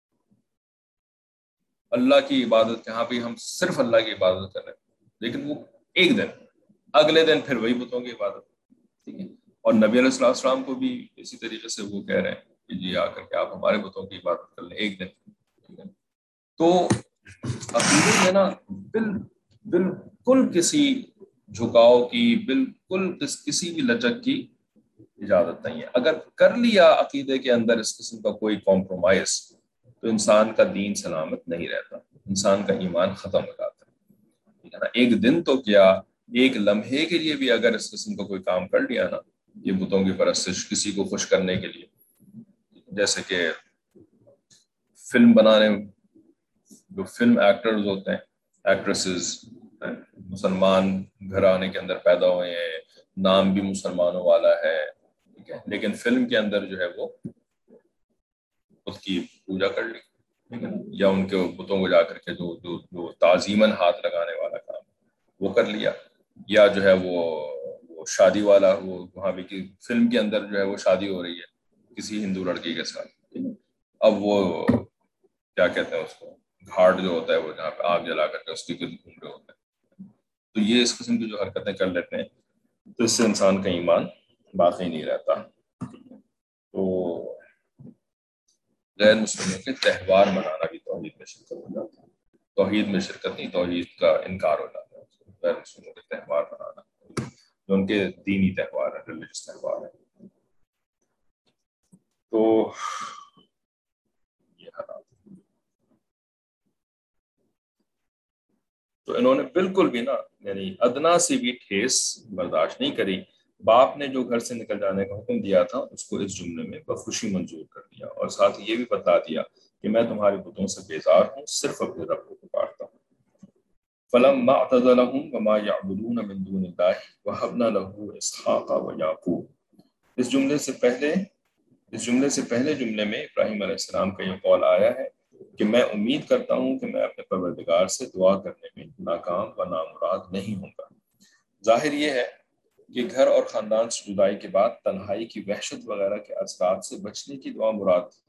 اللہ کی عبادت، جہاں پہ ہم صرف اللہ کی عبادت کر رہے ہیں، لیکن وہ ایک دن اگلے دن پھر وہی بتوں کی عبادت. ٹھیک ہے، اور نبی علیہ الصلوۃ والسلام کو بھی اسی طریقے سے وہ کہہ رہے ہیں کہ جی آ کر کے آپ ہمارے بتوں کی عبادت کر لیں ایک دن. ٹھیک ہے، تو عقیدے میں نا بال بالکل کسی جھکاؤ کی، بالکل کسی بھی لچک کی اجازت نہیں ہے. اگر کر لیا عقیدے کے اندر اس قسم کا کوئی کمپرومائز تو انسان کا دین سلامت نہیں رہتا، انسان کا ایمان ختم ہو جاتا ہے. ایک دن تو کیا، ایک لمحے کے لیے بھی اگر اس قسم کا کوئی کام کر لیا نا، یہ بتوں کی پرستش کسی کو خوش کرنے کے لیے، جیسے کہ فلم بنانے جو فلم ایکٹرز ہوتے ہیں، ایکٹریسز، مسلمان گھرانے کے اندر پیدا ہوئے ہیں، نام بھی مسلمانوں والا ہے، ٹھیک ہے، لیکن فلم کے اندر جو ہے وہ بت کی پوجا کر لی، ٹھیک ہے، یا ان کے بتوں کو جا کر کے جو جو, جو تعظیماً ہاتھ لگانے والا کام وہ کر لیا، یا جو ہے وہ وہ شادی والا، وہ وہاں بھی فلم کے اندر جو ہے وہ شادی ہو رہی ہے کسی ہندو لڑکی کے ساتھ، ٹھیک ہے، اب وہ کیا کہتے ہیں اس کو، گھاٹ جو ہوتا ہے وہ جہاں پہ آگ جلا کر کے اس کی گرد گھوم رہے ہوتے ہیں. تو یہ اس قسم کی جو حرکتیں کر لیتے ہیں تو اس سے انسان کا ایمان باقی نہیں رہتا. تو غیر مسلموں کے تہوار منانا بھی توحید میں شرکت ہو جاتا ہے. توحید میں شرکت نہیں، توحید کا انکار ہو جاتا ہے. غیر مسلموں کے تہوار منانا جو ان کے دینی تہوار ہیں، ریلیجس تہوار ہیں. تو یہ حالات، تو انہوں نے بالکل بھی نا یعنی ادنا سی بھی ٹھیس برداشت نہیں کری. باپ نے جو گھر سے نکل جانے کا حکم دیا تھا اس کو اس جملے میں بخوشی منظور کر دیا اور ساتھ یہ بھی بتا دیا کہ میں تمہارے بتوں سے بیزار ہوں، صرف اپنے رب کو پکارتا ہوں. فلما اعتزلهم وما يعبدون من دون الله وهبنا له اسحاق ويعقوب. اس جملے سے پہلے اس جملے سے پہلے جملے میں ابراہیم علیہ السلام کا یہ قول آیا ہے کہ میں امید کرتا ہوں کہ میں اپنے پروردگار سے دعا کرنے میں ناکام و نامراد نہیں ہوں گا. ظاہر یہ ہے کہ گھر اور خاندان سے جدائی کے بعد تنہائی کی وحشت وغیرہ کے اثرات سے بچنے کی دعا مراد تھی.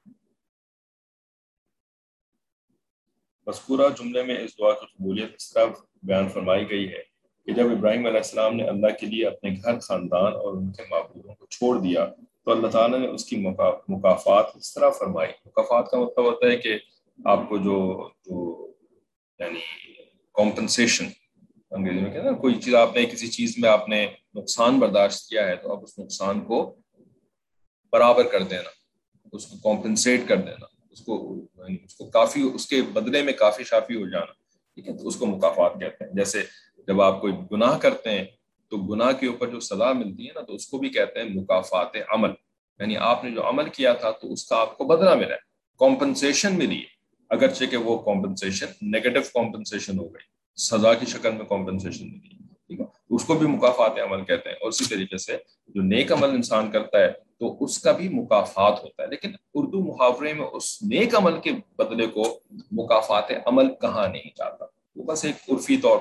مذکورہ جملے میں اس دعا کی قبولیت اس طرح بیان فرمائی گئی ہے کہ جب ابراہیم علیہ السلام نے اللہ کے لیے اپنے گھر، خاندان اور ان کے معبودوں کو چھوڑ دیا تو اللہ تعالیٰ نے اس کی مکافات اس طرح فرمائی. مکافات کا مطلب ہوتا ہے کہ آپ کو جو جو یعنی کمپنسیشن انگریزی میں کہتے ہیں نا، کوئی چیز آپ نے کسی چیز میں آپ نے نقصان برداشت کیا ہے تو آپ اس نقصان کو برابر کر دینا، اس کو کمپنسیٹ کر دینا، اس کو اس کو کافی اس کے بدلے میں کافی شافی ہو جانا، ٹھیک ہے، تو اس کو مکافات کہتے ہیں. جیسے جب آپ کوئی گناہ کرتے ہیں تو گناہ کے اوپر جو سزا ملتی ہے نا تو اس کو بھی کہتے ہیں مکافات عمل، یعنی آپ نے جو عمل کیا تھا تو اس کا آپ کو بدلہ ملا ہے، کمپنسیشن ملی ہے، اگرچہ کہ وہ کمپنسیشن نیگیٹو کمپنسیشن ہو گئی، سزا کی شکل میں کمپنسیشن ملی، ٹھیک ہے، اس کو بھی مکافات عمل کہتے ہیں. اور اسی طریقے سے جو نیک عمل انسان کرتا ہے تو اس کا بھی مکافات ہوتا ہے، لیکن اردو محاورے میں اس نیک عمل کے بدلے کو مکافات عمل کہا نہیں جاتا، وہ بس ایک عرفی طور پر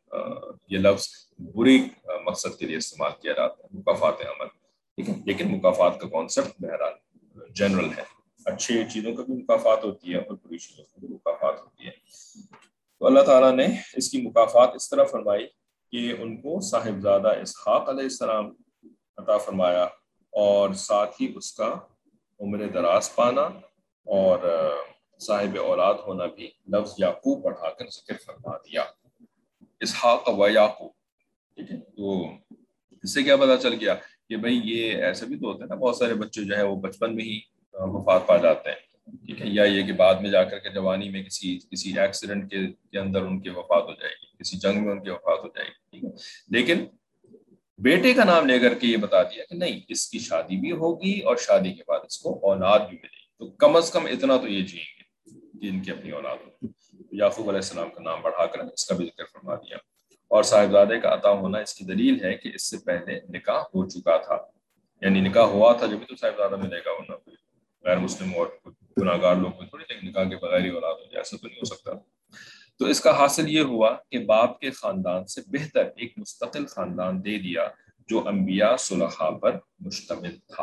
یہ لفظ بری مقصد کے لیے استعمال کیا جاتا ہے، مکافات عمل، ٹھیک ہے، لیکن مکافات کا کانسیپٹ بہرحال جنرل ہے، اچھی چیزوں کا بھی مکافات ہوتی ہے اور بری چیزوں کا بھی مکافات ہوتی ہے۔ تو اللہ تعالیٰ نے اس کی مکافات اس طرح فرمائی کہ ان کو صاحبزادہ اسحاق علیہ السلام عطا فرمایا، اور ساتھ ہی اس کا عمر دراز پانا اور صاحب اولاد ہونا بھی لفظ یعقوب پڑھا کر ذکر فرما دیا، اسحاق و یعقوب، ٹھیک ہے۔ تو اس سے کیا پتا چل گیا کہ بھئی یہ ایسے بھی تو ہوتا ہے نا، بہت سارے بچے جو ہے وہ بچپن میں ہی وفات پا جاتے ہیں، ٹھیک ہے، یا یہ کہ بعد میں جا کر کے جوانی میں کسی کسی ایکسیڈنٹ کے کے اندر ان کی وفات ہو جائے گی، کسی جنگ میں ان کی وفات ہو جائے گی، ٹھیک ہے، لیکن بیٹے کا نام لے کر کے یہ بتا دیا کہ نہیں، اس کی شادی بھی ہوگی اور شادی کے بعد اس کو اولاد بھی ملے گی، تو کم از کم اتنا تو یہ جئیں گے کہ ان کی اپنی اولاد ہوگی۔ یعقوب علیہ السلام کا نام بڑھا کر اس کا بھی ذکر فرما دیا، اور صاحبزادے کا عطا ہونا اس کی دلیل ہے کہ اس سے پہلے نکاح ہو چکا تھا، یعنی نکاح ہوا تھا جبھی تو صاحبزادہ ملے گا، ورنہ کوئی غیر مسلم اور گناہ گار لوگ تھوڑی لیکن نکاح کے بغیر ہی اولاد ہو جائے، ایسا تو نہیں ہو سکتا۔ تو اس کا حاصل یہ ہوا کہ باپ کے خاندان سے بہتر ایک مستقل خاندان دے دیا جو انبیاء صلحاء پر مشتمل تھا۔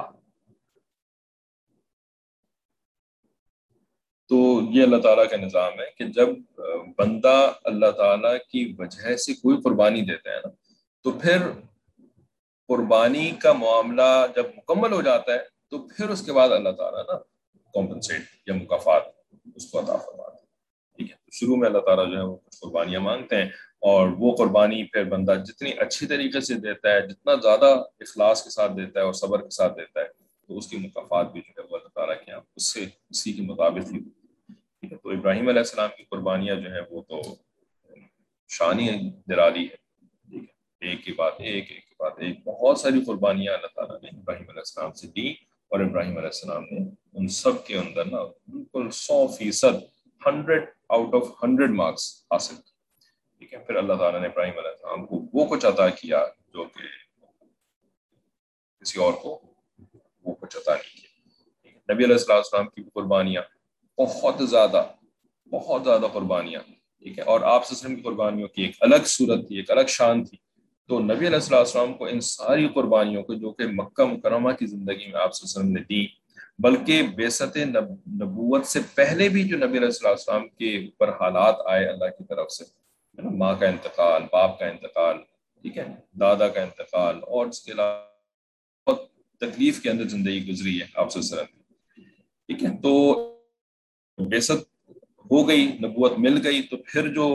تو یہ اللہ تعالیٰ کا نظام ہے کہ جب بندہ اللہ تعالیٰ کی وجہ سے کوئی قربانی دیتا ہے نا، تو پھر قربانی کا معاملہ جب مکمل ہو جاتا ہے تو پھر اس کے بعد اللہ تعالیٰ نا کمپنسیٹ یا مکافات اس کو عطا فرماتا ہے، ٹھیک ہے۔ شروع میں اللہ تعالیٰ جو ہے وہ کچھ قربانیاں مانگتے ہیں، اور وہ قربانی پھر بندہ جتنی اچھی طریقے سے دیتا ہے، جتنا زیادہ اخلاص کے ساتھ دیتا ہے اور صبر کے ساتھ دیتا ہے، تو اس کی مکافات بھی جو ہے وہ اللہ تعالیٰ کے یہاں اس سے اسی کے مطابق ہی، ٹھیک ہے۔ تو ابراہیم علیہ السلام کی قربانیاں جو ہے وہ تو شان ہی نرالی ہے، ٹھیک ہے، ایک کے بعد ایک ایک کے بعد ایک بہت ساری قربانیاں اللہ تعالیٰ نے ابراہیم علیہ السلام سے دی، اور ابراہیم علیہ السلام نے ان سب کے اندر نا بالکل سو فیصد hundred out of hundred marks حاصل کی، ٹھیک ہے۔ پھر اللہ تعالیٰ نے ابراہیم علیہ السلام کو وہ کچھ عطا کیا جو کہ کسی اور کو وہ کچھ عطا نہیں کیا۔ نبی علیہ السلام کی قربانیاں بہت زیادہ بہت زیادہ قربانیاں، ٹھیک ہے، اور آپ صلی اللہ علیہ وسلم کی قربانیوں کی ایک الگ صورت تھی، ایک الگ شان تھی۔ تو نبی علیہ السلام کو ان ساری قربانیوں کو جو کہ مکہ مکرمہ کی زندگی میں آپ صلی اللہ علیہ وسلم نے دی، بلکہ بعثت نبوت سے پہلے بھی جو نبی علیہ السلام کے اوپر حالات آئے اللہ کی طرف سے، ماں کا انتقال، باپ کا انتقال، ٹھیک ہے، دادا کا انتقال، اور اس کے علاوہ بہت تکلیف کے اندر زندگی گزری ہے آپ صلی اللہ علیہ وسلم، ٹھیک ہے۔ تو بعثت ہو گئی، نبوت مل گئی، تو پھر جو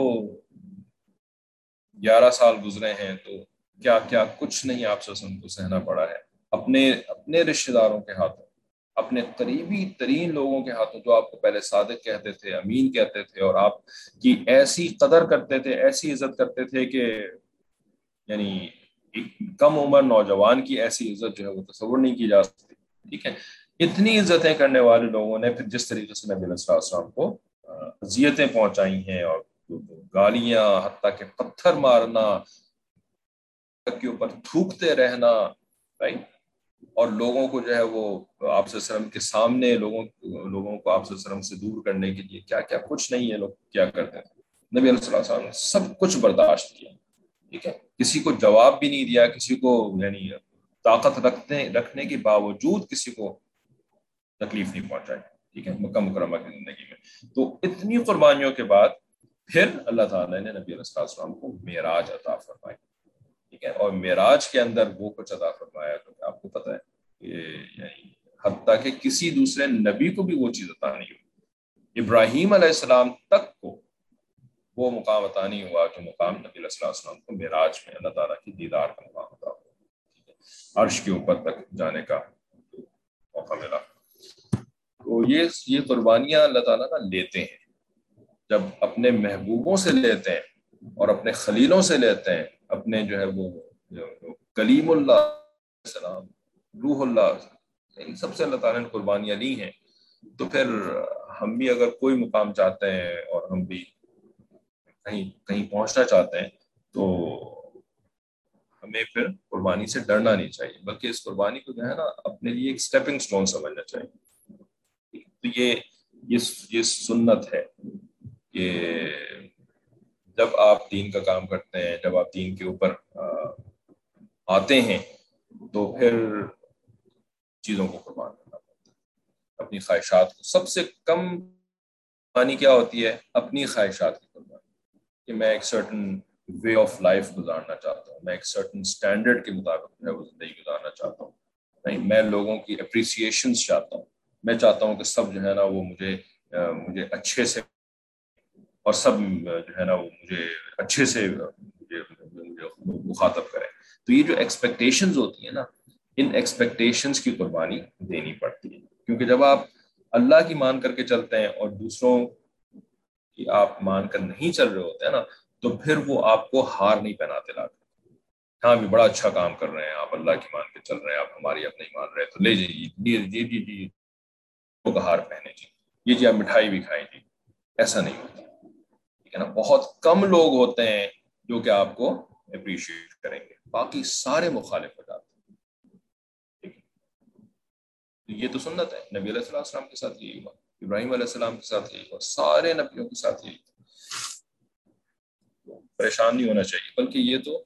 گیارہ سال گزرے ہیں تو کیا کیا کچھ نہیں آپ صلی اللہ علیہ وسلم کو سہنا پڑا ہے، اپنے اپنے رشتہ داروں کے ہاتھوں، اپنے قریبی ترین لوگوں کے ہاتھوں، جو آپ کو پہلے صادق کہتے تھے، امین کہتے تھے، اور آپ کی ایسی قدر کرتے تھے، ایسی عزت کرتے تھے کہ یعنی ایک کم عمر نوجوان کی ایسی عزت جو ہے وہ تصور نہیں کی جا سکتی، ٹھیک ہے۔ اتنی عزتیں کرنے والے لوگوں نے پھر جس طریقے سے نبی علیہ السلام کو اذیتیں پہنچائی ہیں، اور گالیاں، حتیٰ کہ پتھر مارنا، کے اوپر تھوکتے رہنا، رائٹ، اور لوگوں کو جو ہے وہ آپ صلی اللہ علیہ وسلم کے سامنے لوگوں لوگوں کو آپ صلی اللہ علیہ وسلم سے دور کرنے کے لیے کیا کیا کچھ نہیں ہے لوگ کیا کرتے تھے، نبی علیہ السلام نے سب کچھ برداشت کیا، ٹھیک ہے، کسی کو جواب بھی نہیں دیا، کسی کو یعنی طاقت رکھنے رکھنے کے باوجود کسی کو تکلیف نہیں پہنچائی، ٹھیک ہے، مکہ مکرمہ کی زندگی میں۔ تو اتنی قربانیوں کے بعد پھر اللہ تعالیٰ نے نبی علیہ السلام کو معراج عطا فرمائی، ٹھیک ہے، اور معراج کے اندر وہ کچھ عطا فرمایا تو آپ کو پتہ ہے کہ یعنی حتیٰ کہ کسی دوسرے نبی کو بھی وہ چیز عطا نہیں ہوئی، ابراہیم علیہ السلام تک کو وہ مقام عطا نہیں ہوا جو مقام نبی علیہ السلام کو معراج میں اللہ تعالیٰ کی دیدار کا مقام عطا ہوا، عرش کے اوپر تک جانے کا موقع ملا۔ تو یہ یہ قربانیاں اللہ تعالیٰ نہ لیتے ہیں، جب اپنے محبوبوں سے لیتے ہیں اور اپنے خلیلوں سے لیتے ہیں، اپنے جو ہے وہ کلیم اللہ السلام، روح اللہ، ان سب سے اللہ تعالیٰ نے قربانیاں لی ہیں، تو پھر ہم بھی اگر کوئی مقام چاہتے ہیں اور ہم بھی کہیں کہیں پہنچنا چاہتے ہیں تو ہمیں پھر قربانی سے ڈرنا نہیں چاہیے، بلکہ اس قربانی کو جو ہے نا اپنے لیے ایک سٹیپنگ سٹون سمجھنا چاہیے۔ تو یہ یہ یہ سنت ہے کہ جب آپ دین کا کام کرتے ہیں، جب آپ دین کے اوپر آتے ہیں، تو پھر چیزوں کو قربان کرنا پڑتا ہے، اپنی خواہشات کو. سب سے کم قربانی کیا ہوتی ہے؟ اپنی خواہشات کی قربانی، کہ میں ایک سرٹن وے آف لائف گزارنا چاہتا ہوں، میں ایک سرٹن سٹینڈرڈ کے مطابق جو ہے وہ زندگی گزارنا چاہتا ہوں. نہیں، میں لوگوں کی اپریسیشنز چاہتا ہوں، میں چاہتا ہوں کہ سب جو ہے نا وہ مجھے مجھے اچھے سے، اور سب جو ہے نا وہ مجھے اچھے سے مجھے مخاطب کریں. تو یہ جو ایکسپیکٹیشنز ہوتی ہیں نا، ان ایکسپیکٹیشنز کی قربانی دینی پڑتی ہے. کیونکہ جب آپ اللہ کی مان کر کے چلتے ہیں اور دوسروں کی آپ مان کر نہیں چل رہے ہوتے ہیں نا، تو پھر وہ آپ کو ہار نہیں پہناتے لاتے. ہاں بھی بڑا اچھا کام کر رہے ہیں آپ، اللہ کی مان کے چل رہے ہیں، آپ ہماری اب نہیں مان رہے، تو لے جائیے جی جی جی جی کو ہار پہنے جی، یہ جی آپ مٹھائی بھی کھائیں جی. ایسا نہیں ہوتا، ٹھیک ہے نا. بہت کم لوگ ہوتے ہیں جو کہ آپ کو اپریشیٹ کریں گے، باقی سارے مخالف ہو جاتے ہیں. ٹھیک ہے، یہ تو سنت ہے. نبی علیہ السلام کے ساتھ یہی ہوا، ابراہیم علیہ السلام کے ساتھ یہی ہوا، سارے نبیوں کے ساتھ یہی ہوا. پریشان نہیں ہونا چاہیے، بلکہ یہ تو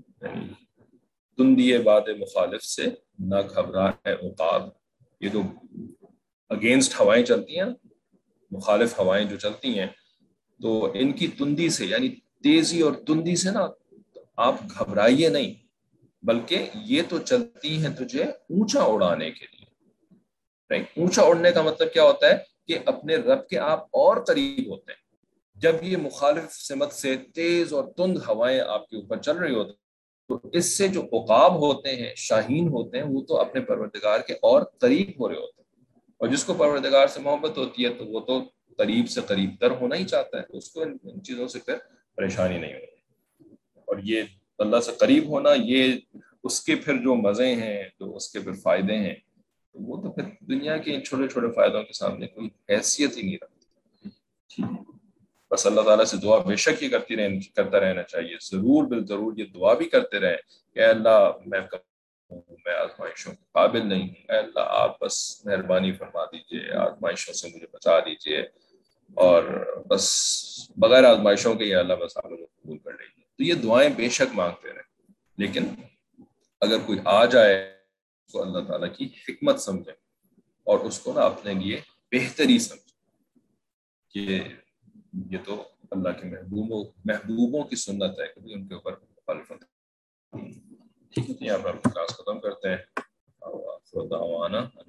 تندیے باد مخالف سے نہ گھبرا ہے عقاب. یہ تو اگینسٹ ہوائیں چلتی ہیں، مخالف ہوائیں جو چلتی ہیں، تو ان کی تندی سے، یعنی تیزی اور تندی سے نا آپ گھبرائیے نہیں، بلکہ یہ تو چلتی ہیں تجھے اونچا اڑانے کے لیے. اونچا اڑنے کا مطلب کیا ہوتا ہے؟ کہ اپنے رب کے آپ اور قریب ہوتے ہیں. جب یہ مخالف سمت سے تیز اور تند ہوائیں آپ کے اوپر چل رہی ہوتی، تو اس سے جو عقاب ہوتے ہیں، شاہین ہوتے ہیں، وہ تو اپنے پروردگار کے اور قریب ہو رہے ہوتے ہیں. اور جس کو پروردگار سے محبت ہوتی ہے تو وہ تو قریب سے قریب تر ہونا ہی چاہتا ہے، اس کو ان چیزوں سے پھر پریشانی نہیں ہوتی. اور یہ اللہ سے قریب ہونا، یہ اس کے پھر جو مزے ہیں، جو اس کے پھر فائدے ہیں، وہ تو پھر دنیا کے چھوٹے چھوٹے فائدوں کے سامنے کوئی حیثیت ہی نہیں رکھتی. بس اللہ تعالیٰ سے دعا بے شک ہی کرتی رہنا کرتا رہنا چاہیے، ضرور بالضرور یہ دعا بھی کرتے رہیں کہ اے اللہ میں میں آزمائشوں کے قابل نہیں ہوں، اے اللہ آپ بس مہربانی فرما دیجئے، آزمائشوں سے مجھے بچا دیجئے، اور بس بغیر آزمائشوں کے یہ اللہ بس آپ مجھے قبول کر لیجیے. تو یہ دعائیں بے شک مانگتے رہیں، لیکن اگر کوئی آ جائے تو اللہ تعالیٰ کی حکمت سمجھے اور اس کو نا اپنے لیے بہتری سمجھے کہ یہ تو اللہ کے محبوبوں محبوبوں کی سنت ہے، کبھی ان کے اوپر مخالفت. ٹھیک ہے، یہاں پر ہم کلاس ختم کرتے ہیں.